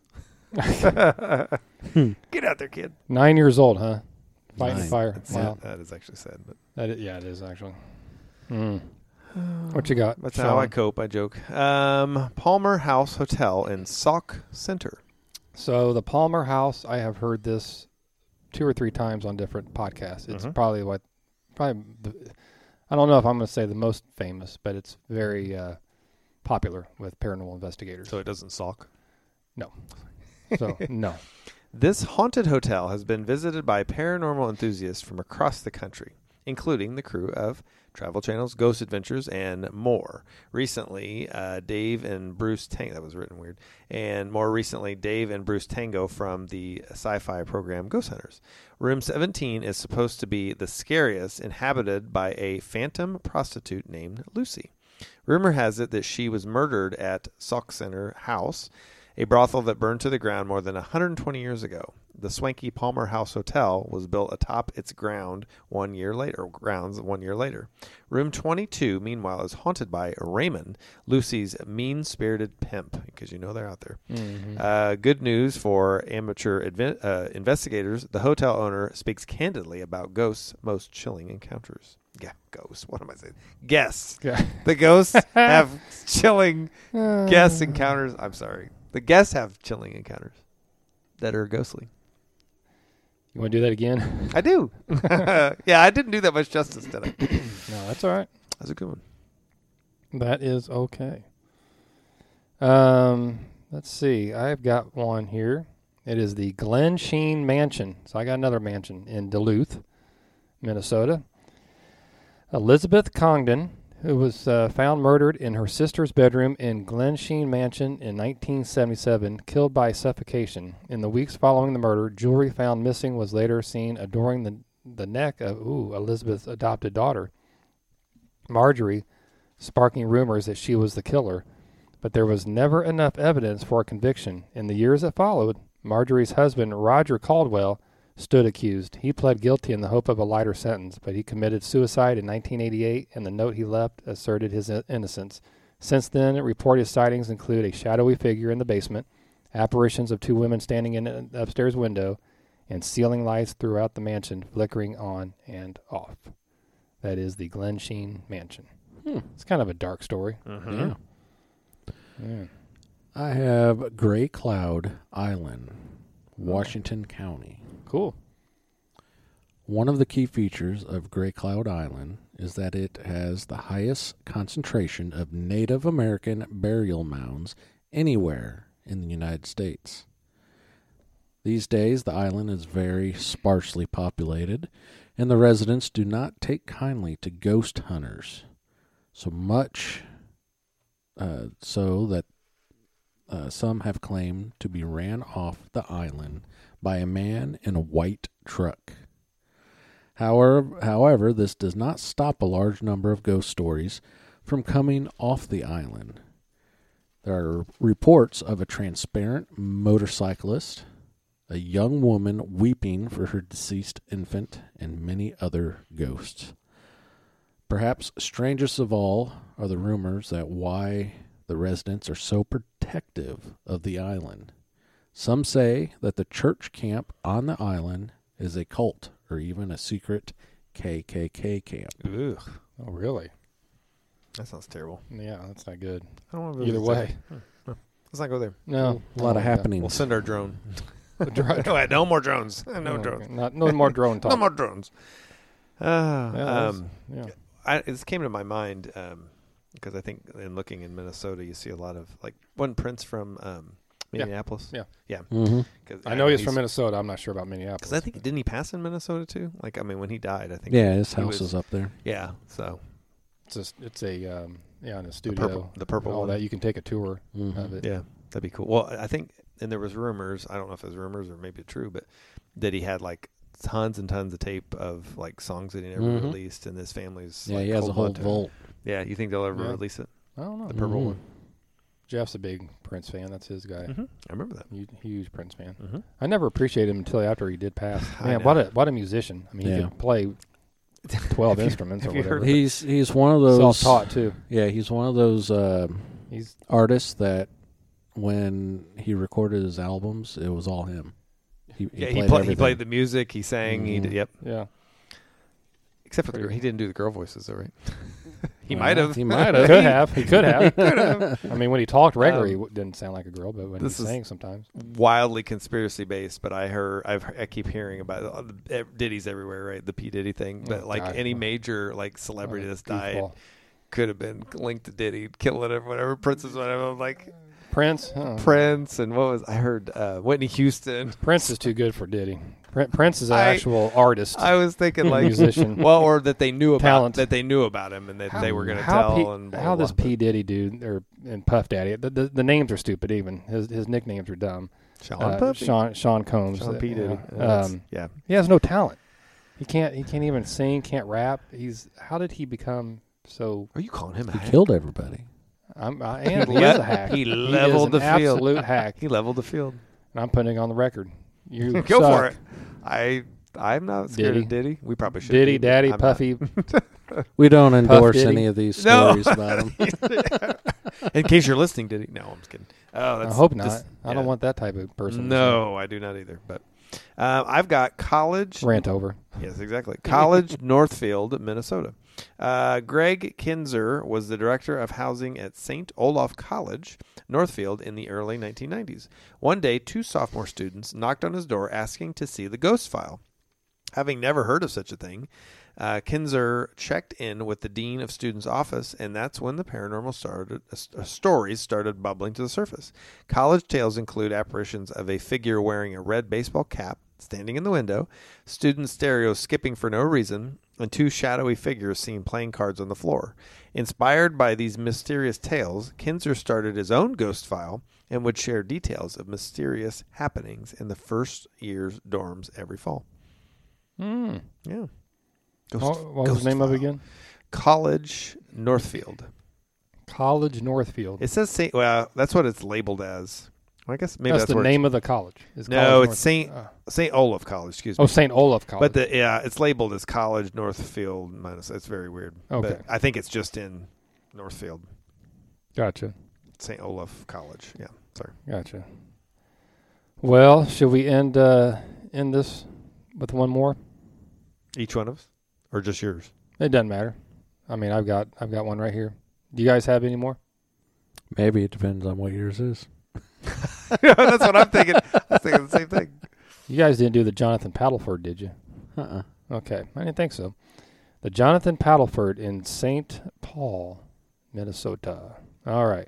Get out there, kid. Nine years old, huh? Fighting Nine. fire. That's Wow. sad. That is actually sad, but That is, yeah, it is actually. Mm. What you got? that's Sean? how I cope. I joke. Um, Palmer House Hotel in Sauk Center. So the Palmer House, I have heard this two or three times on different podcasts. It's Mhm. probably what, probably, the, I don't know if I'm going to say the most famous, but it's very uh, popular with paranormal investigators. So it doesn't Sauk. So no. This haunted hotel has been visited by paranormal enthusiasts from across the country, including the crew of Travel Channel's Ghost Adventures and more. Recently, uh, Dave and Bruce Tango, that was written weird, and more recently, Dave and Bruce Tango from the sci-fi program Ghost Hunters. Room seventeen is supposed to be the scariest, inhabited by a phantom prostitute named Lucy. Rumor has it that she was murdered at Sauk Center House, a brothel that burned to the ground more than one hundred twenty years ago. The swanky Palmer House Hotel was built atop its ground one year later. Grounds one year later. Room twenty-two, meanwhile, is haunted by Raymond, Lucy's mean-spirited pimp, because you know they're out there. Mhm. Uh, good news for amateur adve- uh, investigators. The hotel owner speaks candidly about ghosts' most chilling encounters. Yeah, ghosts. What am I saying? Guests. Yeah. The ghosts have chilling guest encounters. I'm sorry. The guests have chilling encounters that are ghostly. You want to do that again? I do. Yeah, I didn't do that much justice, did I? No, that's all right. That's a good one. That is okay. Um, let's see. I've got one here. It is the Glen Sheen Mansion. So I got another mansion in Duluth, Minnesota. Elizabeth Congdon, who was uh, found murdered in her sister's bedroom in Glen Sheen Mansion in nineteen seventy-seven, killed by suffocation. In the weeks following the murder, jewelry found missing was later seen adorning the the neck of ooh, Elizabeth's adopted daughter, Marjorie, sparking rumors that she was the killer. But there was never enough evidence for a conviction. In the years that followed, Marjorie's husband, Roger Caldwell, stood accused. He pled guilty in the hope of a lighter sentence, but he committed suicide in nineteen eighty-eight, and the note he left asserted his innocence. Since then, reported sightings include a shadowy figure in the basement, apparitions of two women standing in an upstairs window, and ceiling lights throughout the mansion flickering on and off. That is the Glen Sheen Mansion. Hmm. It's kind of a dark story. Mm-hmm. Yeah. Yeah. I have Gray Cloud Island, Washington County. Cool. One of the key features of Gray Cloud Island is that it has the highest concentration of Native American burial mounds anywhere in the United States. These days, the island is very sparsely populated, and the residents do not take kindly to ghost hunters. So much uh, so that uh, some have claimed to be ran off the island by a man in a white truck. However, however, this does not stop a large number of ghost stories from coming off the island. There are reports of a transparent motorcyclist, a young woman weeping for her deceased infant, and many other ghosts. Perhaps strangest of all are the rumors that why the residents are so protective of the island. Some say that the church camp on the island is a cult or even a secret K K K camp. Ugh, Oh, really? that sounds terrible. Yeah, that's not good. I don't want to Either way. Let's not go there. No. A lot of happenings. We'll send our drone. Dro- no, no more drones. No, no, drones. Not, no more drone talk. No more drones. Uh, Yeah, that was- um, yeah. I, this came to my mind um, because I think in looking in Minnesota, you see a lot of like one Prince from um, Yeah. Minneapolis. Yeah. yeah. Mm-hmm. Cause I know he's from Minnesota. I'm not sure about Minneapolis. Because I think didn't he pass in Minnesota too? Like I mean, when he died, I think. Yeah, his he house was- is up there. Yeah. So it's just, it's a um, yeah, in a the studio. purple, the purple all one. that you can take a tour Mhm. of it. Yeah, that'd be cool. Well, I think, and there was rumors. I don't know if it was rumors or maybe true, but that he had like tons and tons of tape of like songs that he never Mhm. released, and his family's. Yeah, like, he has a cold whole blood to- vault. Yeah, you think they'll ever Yeah. release it? I don't know. The purple Mhm. one. Jeff's a big Prince fan. That's his guy. Mm-hmm. I remember that. Huge, huge Prince fan. Mm-hmm. I never appreciated him until after he did pass. I Man, know. what a what a musician! I mean, he Yeah. could play twelve Have you- instruments or have you whatever. heard He's he's one of those Self-taught too. Yeah, he's one of those uh, He's artists that when he recorded his albums, it was all him. He, Yeah, he played played. He everything. played the music. He sang. He Mhm. did. Yep. yeah. Except for the, he didn't do the girl voices, though, right? he Well, might have. He might have. Could have. He could have. I mean, when he talked regular, he Um, w- didn't sound like a girl, but when he this is- sang, sometimes. Wildly conspiracy based, but I heard. I've. I keep hearing about uh, the, eh, Diddy's everywhere, right? The P Diddy thing, but Oh, like God. any major like celebrity What a that's died goofball. could have been linked to Diddy, killing it, whatever. Princess, whatever. I'm like Prince. Oh. Prince, and what was I heard? Uh, Whitney Houston. Prince is too good for Diddy. Prin- Prince is an I- actual artist, I was thinking like musician. well, or that they knew about Talent. that they knew about him and that they were going to how tell. P, and blah, how blah, does blah. P Diddy do or and Puff Daddy? The, the the names are stupid. Even his his nicknames are dumb. Sean Uh, Puffy? Sean Sean Combs. Sean uh, P Diddy. yeah. Yeah, that's- Um, yeah. he has no talent. He can't. He can't even sing. Can't rap. He's. How did he become so? Are you calling him a He hack? killed everybody. I'm, I am. He He is le- a hack. he is leveled an the field. Absolute hack. He leveled the field. And I'm putting it on the record. You Go suck. for it. I I'm not scared Diddy. of Diddy. We probably should. Diddy, be, but Daddy, I'm not. Puffy. We don't endorse Diddy? any of these No. stories about him. In case you're listening, Diddy. No, I'm just kidding. Oh, I that's hope not. just- I yeah. don't want that type of person. No, I do not either. But uh, I've got college. to rant over. Yes, exactly. College, Northfield, Minnesota. Uh, Greg Kinzer was the director of housing at Saint Olaf College, Northfield, in the early nineteen nineties. One day, two sophomore students knocked on his door asking to see the ghost file. Having never heard of such a thing, uh, Kinzer checked in with the dean of students' office, and that's when the paranormal started, uh, stories started bubbling to the surface. College tales include apparitions of a figure wearing a red baseball cap standing in the window, student stereo skipping for no reason, and two shadowy figures seen playing cards on the floor. Inspired by these mysterious tales, Kinzer started his own ghost file and would share details of mysterious happenings in the first year's dorms every fall. Mm. Yeah. What, what was the name of it again? College Northfield. College Northfield. It says Saint. Well, that's what it's labeled as. I guess maybe that's, that's, the where name it's, of the college. It's No, College it's North- Saint uh, Saint Olaf College. Excuse me. oh, Saint Olaf College. But the yeah, it's labeled as College Northfield Minnesota. It's very weird. Okay. But I think it's just in Northfield. Gotcha. Saint Olaf College. Yeah. Sorry. Gotcha. Well, should we end uh, end this with one more? Each one of us, or just yours? It doesn't matter. I mean, I've got I've got one right here. Do you guys have any more? Maybe it depends on what yours is. That's what I'm thinking. I was thinking the same thing. You guys didn't do the Jonathan Paddleford, did you? Uh-uh. Okay, I didn't think so. The Jonathan Paddleford in Saint Paul, Minnesota. All right.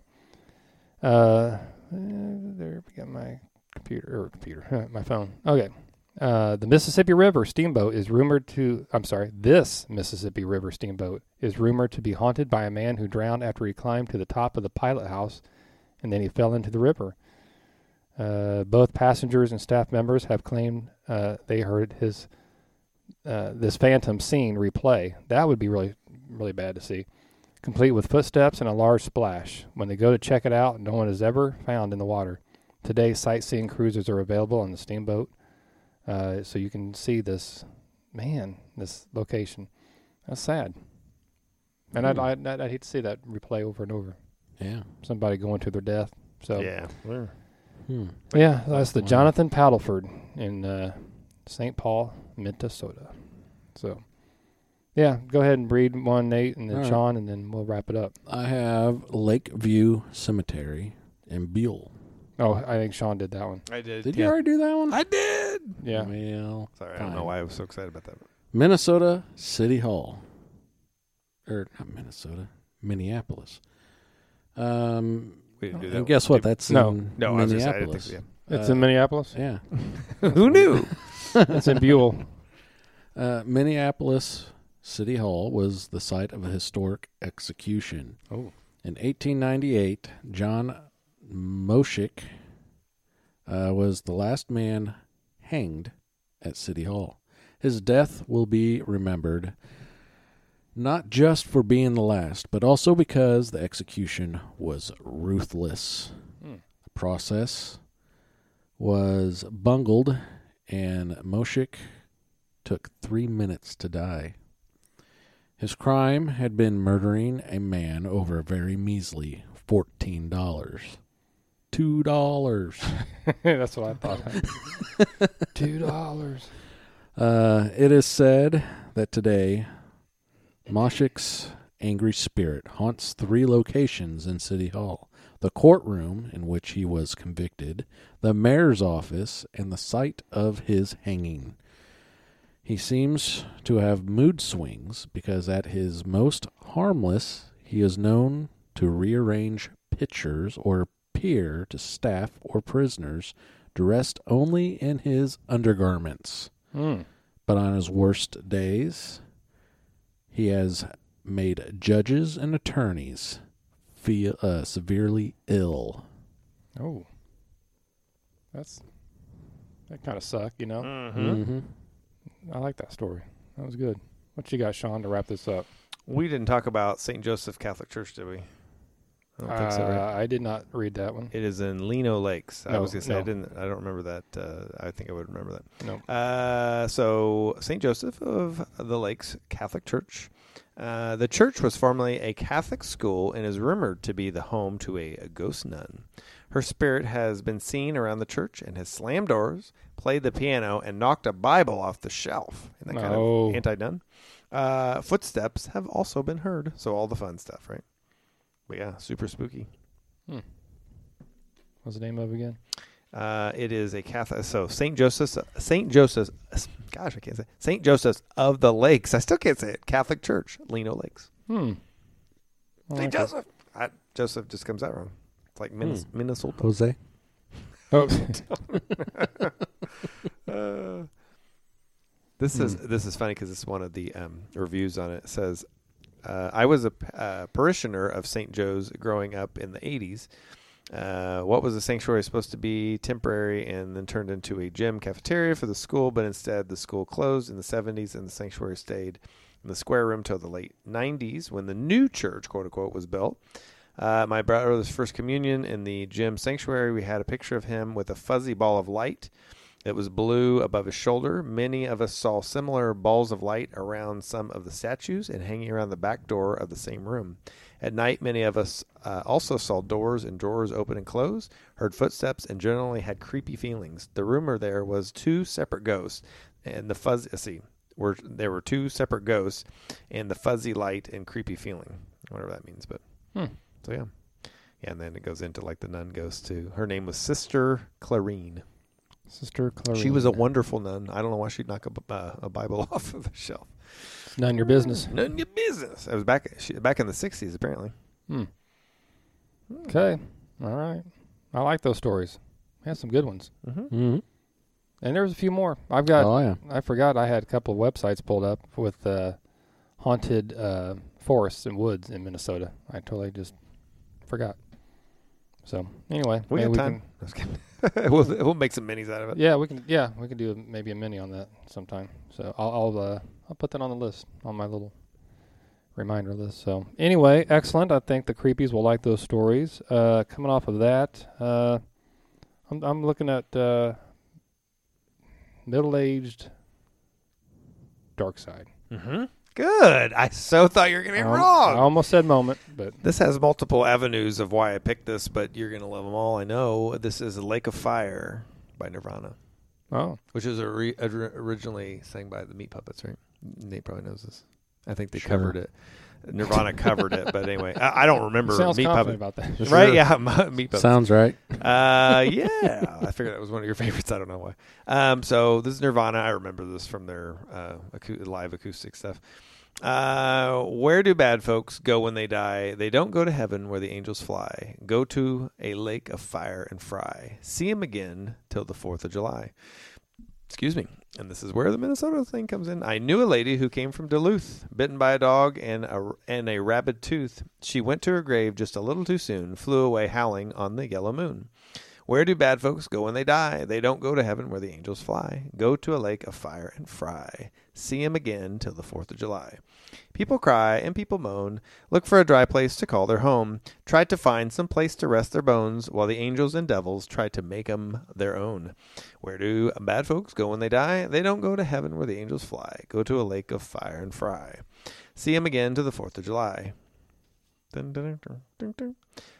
Uh, there we got my computer or computer, my phone. Okay. Uh, the Mississippi River steamboat is rumored to. I'm sorry. This Mississippi River steamboat is rumored to be haunted by a man who drowned after he climbed to the top of the pilot house, and then he fell into the river. Uh, both passengers and staff members have claimed uh, they heard his uh, this phantom scene replay. That would be really, really bad to see. Complete with footsteps and a large splash. When they go to check it out, no one is ever found in the water. Today, sightseeing cruises are available on the steamboat, uh, so you can see this, man, this location. That's sad. And I'd, I'd, I'd, I'd hate to see that replay over and over. Yeah. Somebody going to their death. So Yeah. Hmm. yeah, that's the Wow. Jonathan Paddleford in uh, Saint Paul, Minnesota. So, yeah, go ahead and read one, Nate, and then All right. Sean, and then we'll wrap it up. I have Lakeview Cemetery in Buell. Oh, I think Sean did that one. I did. Did you already do that one? I did. Yeah. Well, Sorry, I don't know fine. why I was so excited about that. Minnesota City Hall. Or not Minnesota, Minneapolis. Um, We didn't do and that. guess what? That's No. in No, I was just saying, I didn't Minneapolis. think It's Uh, in Minneapolis? Yeah. Who knew? It's in Buell. Uh, Minneapolis City Hall was the site of a historic execution. Oh. In eighteen ninety-eight, John Moshik uh, was the last man hanged at City Hall. His death will be remembered not just for being the last, but also because the execution was ruthless. Hmm. The process was bungled, and Moshik took three minutes to die. His crime had been murdering a man over a very measly fourteen dollars. Two dollars. That's what I thought. Two dollars. Uh, it is said that today, Moshik's angry spirit haunts three locations in City Hall: the courtroom in which he was convicted, the mayor's office, and the site of his hanging. He seems to have mood swings because at his most harmless, he is known to rearrange pictures or appear to staff or prisoners dressed only in his undergarments. Hmm. But on his worst days, he has made judges and attorneys feel uh, severely ill. Oh. That's, that kind of sucked, you know? Mm-hmm. Mm-hmm. I like that story. That was good. What you got, Sean, to wrap this up? We didn't talk about Saint Joseph Catholic Church, did we? I don't think so, right? Uh, I did not read that one. It is in Leno Lakes. I No, was gonna say I no. didn't. I don't remember that. Uh, I think I would remember that. No. Uh, so Saint Joseph of the Lakes Catholic Church. Uh, the church was formerly a Catholic school and is rumored to be the home to a, a ghost nun. Her spirit has been seen around the church and has slammed doors, played the piano, and knocked a Bible off the shelf. Isn't that kind No. of anti-nun? Uh, footsteps have also been heard. So all the fun stuff, right? But yeah, super spooky. Hmm. What's the name of it again? Uh, it is a Catholic. So Saint Joseph's, Saint Joseph's. Gosh, I can't say Saint Joseph's of the Lakes. I still can't say it. Catholic Church, Leno Lakes. Hmm. I Saint like it. Joseph. I, Joseph just comes out wrong. It's like Minnes- Hmm. Minnesota. Jose? Oh. Uh, this is this is funny because it's one of the um, reviews on it. It says, uh, "I was a uh, parishioner of Saint Joe's growing up in the eighties. Uh, what was the sanctuary supposed to be temporary and then turned into a gym cafeteria for the school, but instead the school closed in the seventies and the sanctuary stayed in the square room till the late nineties when the new church, quote unquote, was built. Uh, my brother's first communion in the gym sanctuary, we had a picture of him with a fuzzy ball of light that was blue above his shoulder. Many of us saw similar balls of light around some of the statues and hanging around the back door of the same room. At night, many of us uh, also saw doors and drawers open and close, heard footsteps, and generally had creepy feelings. The rumor there was two separate ghosts, and the fuzzy, let's see, were, there were two separate ghosts, and the fuzzy light and creepy feeling, whatever that means, but... Hmm. So, yeah. Yeah, and then it goes into, like, the nun ghost, too. Her name was Sister Clarine. Sister Clarine. She was a wonderful nun. I don't know why she'd knock a, uh, a Bible off of the shelf. It's none of your business. None of your business. It was back she, back in the sixties, apparently. Hmm. Okay. All right. I like those stories. We had some good ones. Mm-hmm. Mm-hmm. And there's a few more. I've got, Oh, yeah. I forgot I had a couple of websites pulled up with uh, haunted uh, forests and woods in Minnesota. I totally just forgot. So, anyway. We maybe got time. can- I was kidding. we'll, we'll make some minis out of it. Yeah, we can. Yeah, we can do a, maybe a mini on that sometime. So I'll I'll, uh, I'll put that on the list on my little reminder list. So anyway, excellent. I think the creepies will like those stories. Uh, coming off of that, uh, I'm I'm looking at uh, middle-aged dark side. Mm-hmm. Good. I so thought you were going to be I al- wrong. I almost said moment, but This has multiple avenues of why I picked this, but you're going to love them all. I know. This is Lake of Fire by Nirvana, oh, which is a re- or- originally sang by the Meat Puppets, right? Nate probably knows this. I think they Sure. covered it. Nirvana covered it, but anyway, I, I don't remember sounds Meat confident Puppets. about that. Right? Sure. Yeah, Meat Puppets. Sounds right. Uh, yeah, I figured that was one of your favorites. I don't know why. Um, so this is Nirvana. I remember this from their uh, acou- live acoustic stuff. Uh, where do bad folks go when they die? They don't go to heaven where the angels fly. Go to a lake of fire and fry. See him again till the fourth of July. Excuse me. And this is where the Minnesota thing comes in. I knew a lady who came from Duluth, bitten by a dog and a, and a rabid tooth. She went to her grave just a little too soon, flew away howling on the yellow moon. Where do bad folks go when they die? They don't go to heaven where the angels fly. Go to a lake of fire and fry. See him again till the fourth of July. People cry and people moan. Look for a dry place to call their home. Try to find some place to rest their bones while the angels and devils try to make 'em their own. Where do bad folks go when they die? They don't go to heaven where the angels fly. Go to a lake of fire and fry. See him again to the fourth of July. Dun, dun, dun, dun, dun.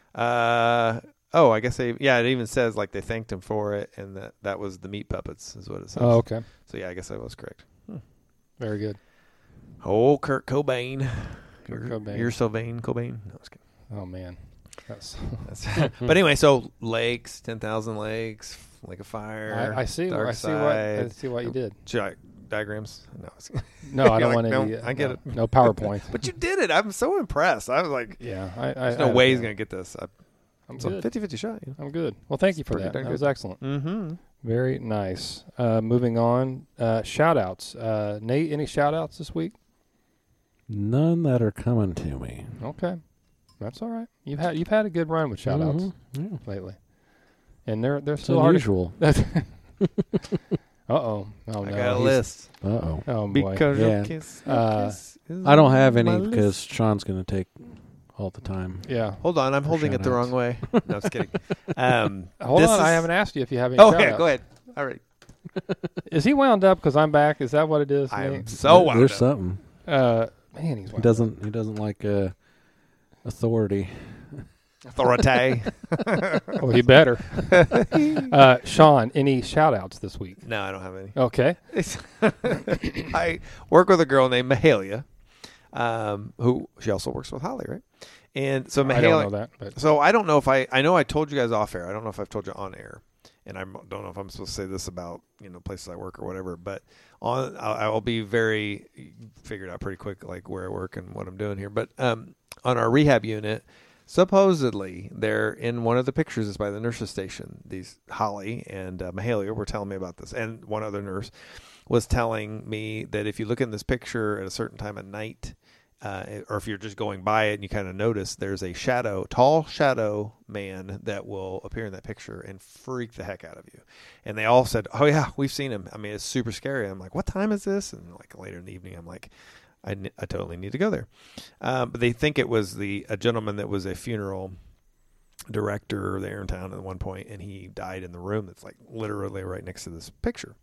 Uh... Oh, I guess they, yeah, it even says like they thanked him for it, and that, that was the Meat Puppets is what it says. Oh, okay. So, yeah, I guess I was correct. Hmm. Very good. Oh, Kurt Cobain. Kurt you're, Cobain. You're Sylvain Cobain. No, I was kidding. Oh man, that's. That's but anyway, so lakes, ten thousand lakes, Lake of Fire. I, I see. Dark I see what. I Side. see what you did. Should I, diagrams? No. No, I don't Like, want no, any. uh, I get no, it. No PowerPoint. But you did it. I'm so impressed. I was like, Yeah, I. I there's no I, way he's yeah. going to get this. I, I'm it's a good. fifty-fifty shot. You know? I'm good. Well, thank you for pretty that. That darn was good. excellent. Mm-hmm. Very nice. Uh, moving on. Uh, shout outs. Uh, Nate, any shout outs this week? None that are coming to me. Okay, that's all right. You've had you've had a good run with shout outs Mhm. Yeah. lately, and they're they're It's still hard. unusual. uh oh. Oh no. I got a He's- list. Uh-oh. Oh boy. Because Yeah. your kiss, your Uh, kiss is I don't have on my any list. because Sean's going to take all the time. Yeah. Hold on, I'm For holding it the shout-outs. wrong way. No, I'm just kidding. Um, Hold this on. I is- haven't asked you if you have any. Oh, shout yeah, outs. go ahead. All right. Is he wound up because I'm back? Is that what it is? I am Nate? so wound There's up. something. Uh, man, he's He wound doesn't. He doesn't like uh, authority. Authority. up. Oh, he better. uh, Sean, any shout outs this week? No, I don't have any. Okay. It's I work with a girl named Mahalia, um, who she also works with Holly, right? And so I Mahalia. don't know that, but So I don't know if I I know I told you guys off air. I don't know if I've told you on air, and I don't know if I'm supposed to say this about you know places I work or whatever. But on I'll, I'll be very figured out pretty quick like where I work and what I'm doing here. But um, on our rehab unit, supposedly they're in one of the pictures is by the nurses station. These Holly and uh, Mahalia were telling me about this, and one other nurse was telling me that if you look in this picture at a certain time of night. Uh, or if you're just going by it and you kind of notice there's a shadow, tall shadow man that will appear in that picture and freak the heck out of you. And they all said, oh yeah, we've seen him. I mean, it's super scary. I'm like, what time is this? And like later in the evening, I'm like, I, n- I totally need to go there. Um, but they think it was the a gentleman that was a funeral director there in town at one point, and he died in the room that's like literally right next to this picture.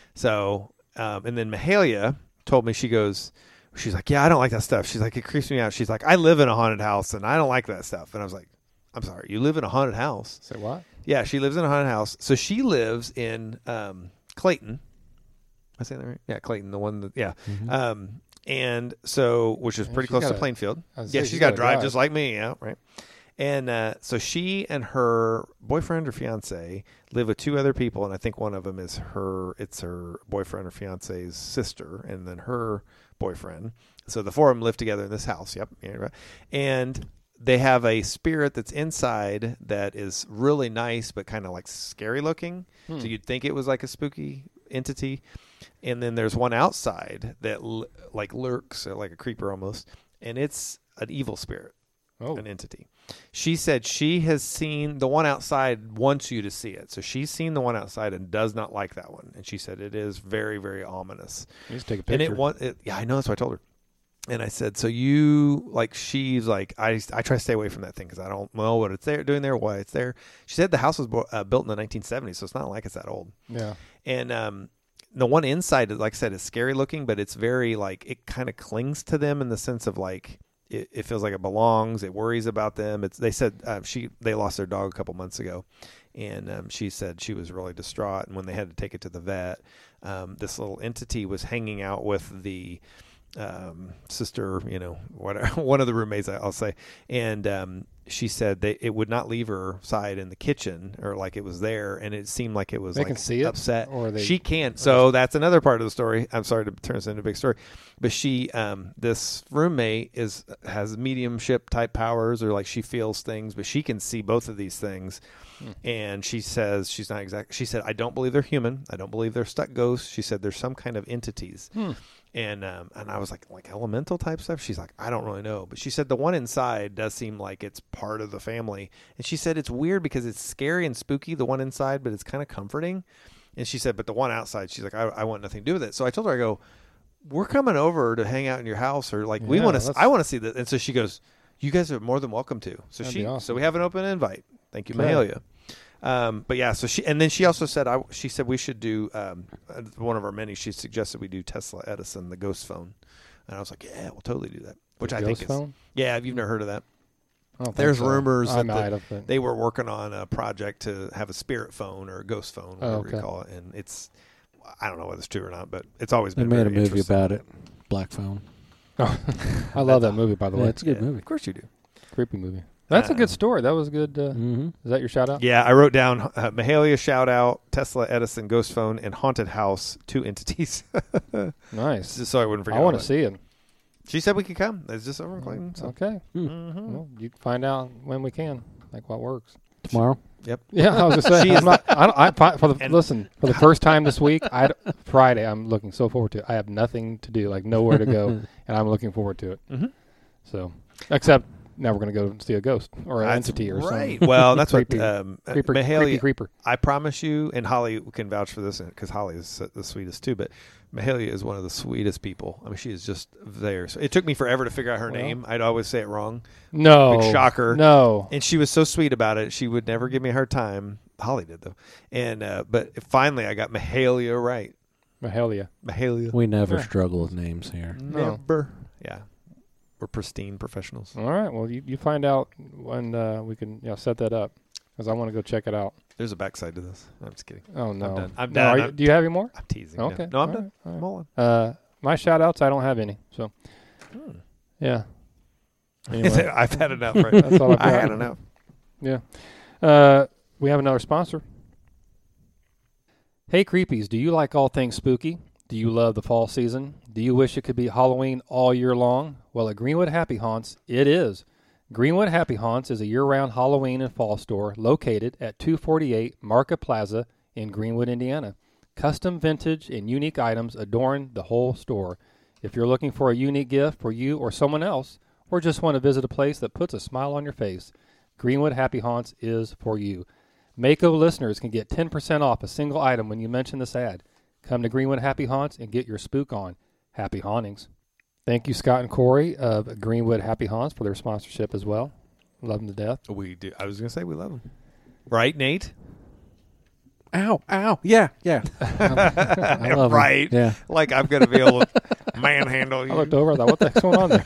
So, um, and then Mahalia told me, she goes, she's like, yeah, I don't like that stuff. She's like, it creeps me out. She's like, I live in a haunted house and I don't like that stuff. And I was like, I'm sorry, you live in a haunted house? Say what? Yeah, she lives in a haunted house. So she lives in um, Clayton. Am I saying that right? Yeah, Clayton, the one that, yeah. Mhm. Um, and so, which is And pretty she's close to gotta- Plainfield. I was Yeah, gonna she's say, got to gotta drive drive. just like me, yeah, right. And uh, so she and her boyfriend or fiance live with two other people, and I think one of them is her. It's her boyfriend or fiance's sister, and then her boyfriend. So the four of them live together in this house. Yep, yeah, right. And they have a spirit that's inside that is really nice, but kind of like scary looking. Hmm. So you'd think it was like a spooky entity. And then there's one outside that l- like lurks, uh, like a creeper almost, and it's an evil spirit. Oh, An entity. She said she has seen the one outside, wants you to see it. So she's seen the one outside and does not like that one. And she said it is very, very ominous. you just take a And picture. it want it, yeah, I know, that's what I told her. And I said, so you like she's like I I try to stay away from that thing because I don't know what it's there doing there, why it's there. She said the house was bo- uh, built in the nineteen seventies, so it's not like it's that old. yeah. And um, the one inside, like I said, is scary looking, but it's very like it kind of clings to them in the sense of like. It, it feels like it belongs. It worries about them. It's. They said uh, she they lost their dog a couple months ago, and um, she said she was really distraught. And when they had to take it to the vet, um, this little entity was hanging out with the um, sister. You know, whatever, one of the roommates, I'll say. And um, she said that it would not leave her side in the kitchen, or like it was there, and it seemed like it was They like can see it? upset. Or they- she can't. So that's another part of the story. I'm sorry to turn this into a big story. But she, um, this roommate is has mediumship type powers, or like she feels things, but she can see both of these things. Hmm. And she says she's not exact. She said, "I don't believe they're human. I don't believe they're stuck ghosts." She said, "There's some kind of entities." Hmm. And um, and I was like, like elemental type stuff. She's like, I don't really know, but she said the one inside does seem like it's part of the family. And she said it's weird because it's scary and spooky, the one inside, but it's kind of comforting. And she said, but the one outside, she's like, I, I want nothing to do with it. So I told her, I go, we're coming over to hang out in your house, or like we Yeah, want to. that's- I want to see that. And so she goes, you guys are more than welcome to. So That'd she, be awesome. so we have an open invite. Thank you, Okay. Mahalia. Um, but yeah, so she, and then she also said, I, she said we should do, um, uh, one of our many, she suggested we do Tesla Edison, the ghost phone. And I was like, yeah, we'll totally do that. Which The I ghost think is, phone? yeah, if you've never heard of that, I don't think there's so. rumors I that might the- have, but they were working on a project to have a spirit phone or a ghost phone, whatever Oh, okay. you call it. And it's, I don't know whether it's true or not, but it's always They been made a very movie interesting. about it. Black Phone. I love that movie, by the Yeah, way. it's a good Yeah, movie. Of course you do. Creepy movie. That's a Uh, good story. That was a good. Uh, Mm-hmm. Is that your shout out? Yeah, I wrote down uh, Mahalia shout out, Tesla Edison ghost phone, and haunted house, two entities. Nice. Just so I wouldn't forget. I want all to that. see it. She said we could come. It's just over in Clayton. So. Okay. Mhm. Well, you can find out when we can, like what works. Tomorrow. Yep. Yeah, I was gonna say. She is I'm not, I don't, I, fi- for the And- listen for the first time this week. I Friday. I'm looking so forward to it. I have nothing to do, like nowhere to go, and I'm looking forward to it. Mhm. So, except now we're gonna go see a ghost or an That's entity or right. something. Well, that's what Creepy. um, uh, Creeper, Mahalia. creepy creeper. I promise you, and Holly can vouch for this because Holly is the sweetest too. But Mahalia is one of the sweetest people. I mean, she is just there. So it took me forever to figure out her Well. name. I'd always say it wrong, No Big shocker. No. and she was so sweet about it. She would never give me a hard time. Holly did though, and uh, but finally I got Mahalia right. Mahalia. Mahalia. We never Yeah. struggle with names here. No. Never. Yeah, we're pristine professionals. All right. Well, you, you find out when uh, we can you know, set that up because I want to go check it out. There's a backside to this. I'm just kidding. Oh no. done. I'm No, done. are you- I'm- do you have any more? I'm teasing. Okay. No, no I'm All done. right, all I'm right. all in. Uh, my shout outs, I don't have any. So, Hmm. yeah. Anyway, I've had enough. Right? that's all I've I got. had enough. Yeah. Uh, we have another sponsor. Hey, Creepies, do you like all things spooky? Do you love the fall season? Do you wish it could be Halloween all year long? Well, at Greenwood Happy Haunts, it is. Greenwood Happy Haunts is a year-round Halloween and fall store located at two forty-eight Market Plaza in Greenwood, Indiana. Custom vintage and unique items adorn the whole store. If you're looking for a unique gift for you or someone else, or just want to visit a place that puts a smile on your face, Greenwood Happy Haunts is for you. Mako listeners can get ten percent off a single item when you mention this ad. Come to Greenwood Happy Haunts and get your spook on. Happy hauntings. Thank you, Scott and Corey of Greenwood Happy Haunts, for their sponsorship as well. Love them to death. We do. I was going to say we love them. Right, Nate? Ow, ow. Yeah, yeah. I love 'em. Right. Yeah. Like I'm going to be able to manhandle I you. looked over. I thought, what the heck's going on there?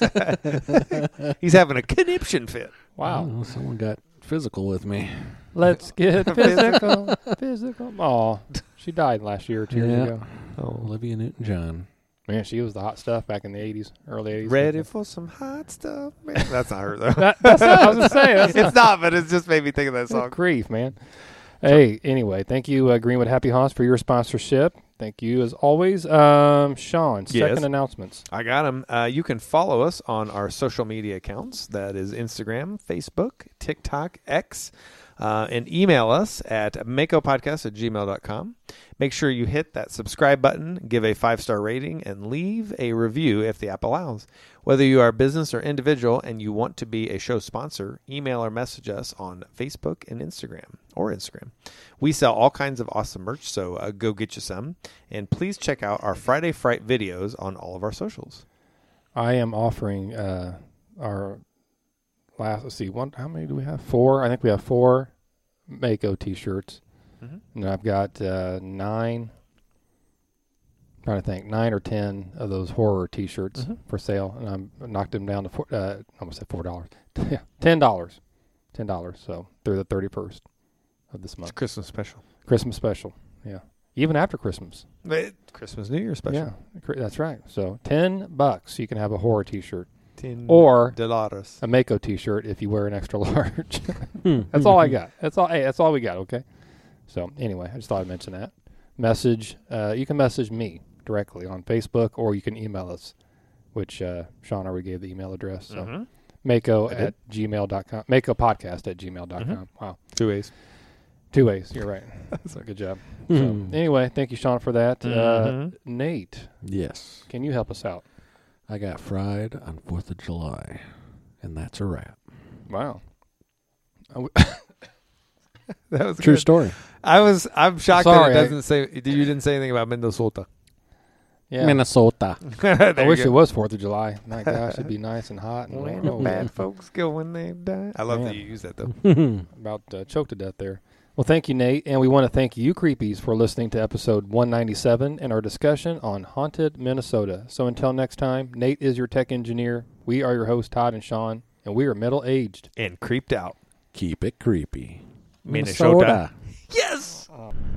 he's, he's having a conniption fit. Wow. Oh, someone got physical with me. Let's get physical. Physical. Aw, she died last year or two years Yeah. ago. Oh. Olivia Newton-John. Man, she was the hot stuff back in the eighties, early eighties. Ready for some hot stuff, man? That's not her, though. That, that's not, I was going to say. That's It's not, but it's just made me think of that Good song. grief, man. Hey, anyway, thank you, uh, Greenwood Happy Haunts, for your sponsorship. Thank you, as always. Um, Sean, Yes. second announcements. I got them. Uh, you can follow us on our social media accounts. That is Instagram, Facebook, TikTok, X. Uh, and email us at makopodcast at gmail dot com. Make sure you hit that subscribe button, give a five-star rating, and leave a review if the app allows. Whether you are a business or individual and you want to be a show sponsor, email or message us on Facebook and Instagram, or Instagram. We sell all kinds of awesome merch, so uh, go get you some. And please check out our Friday Fright videos on all of our socials. I am offering uh, our last, let's see, one. How many do we have? Four. I think we have four Mako t-shirts. Mm-hmm. And I've got uh, nine, I'm trying to think, nine or ten of those horror t-shirts Mhm. for sale. And I'm I knocked them down to, four, uh, I almost said four dollars. ten dollars. ten dollars. So through the thirty-first of this It's month. Christmas special. Christmas special. Yeah. Even after Christmas. But Christmas, New Year special. Yeah. cr- That's right. So ten bucks, you can have a horror t-shirt. Ten Or dollars. a Mako t-shirt if you wear an extra large. Hmm. That's all I got. That's all. Hey, that's all we got. Okay. So anyway, I just thought I'd mention that. Message. Uh, you can message me directly on Facebook, or you can email us, which uh, Sean already gave the email address. So Mhm. Mako I at gmail dot com. Mako podcast at gmail dot com. Mhm. Wow. Two ways. Two ways. You're right. So good job. So Hmm. anyway, thank you, Sean, for that. Uh, Mhm. Nate, Yes. can you help us out? I got fried on fourth of July, and that's a wrap. Wow. That was True good. story. I was. I'm shocked Sorry, that I- it doesn't say. You didn't say anything about Minnesota. Yeah. Minnesota. There I you wish go. it was Fourth of July. My gosh, it'd be nice and hot. And Where oh, the bad man. folks go when they die. I love Man. that you use that though. About uh, choked to death there. Well, thank you, Nate, and we want to thank you, creepies, for listening to episode one ninety-seven and our discussion on haunted Minnesota. So until next time, Nate is your tech engineer. We are your hosts, Todd and Sean, and we are middle-aged. And creeped out. Keep it creepy. Minnesota. Minnesota. Yes.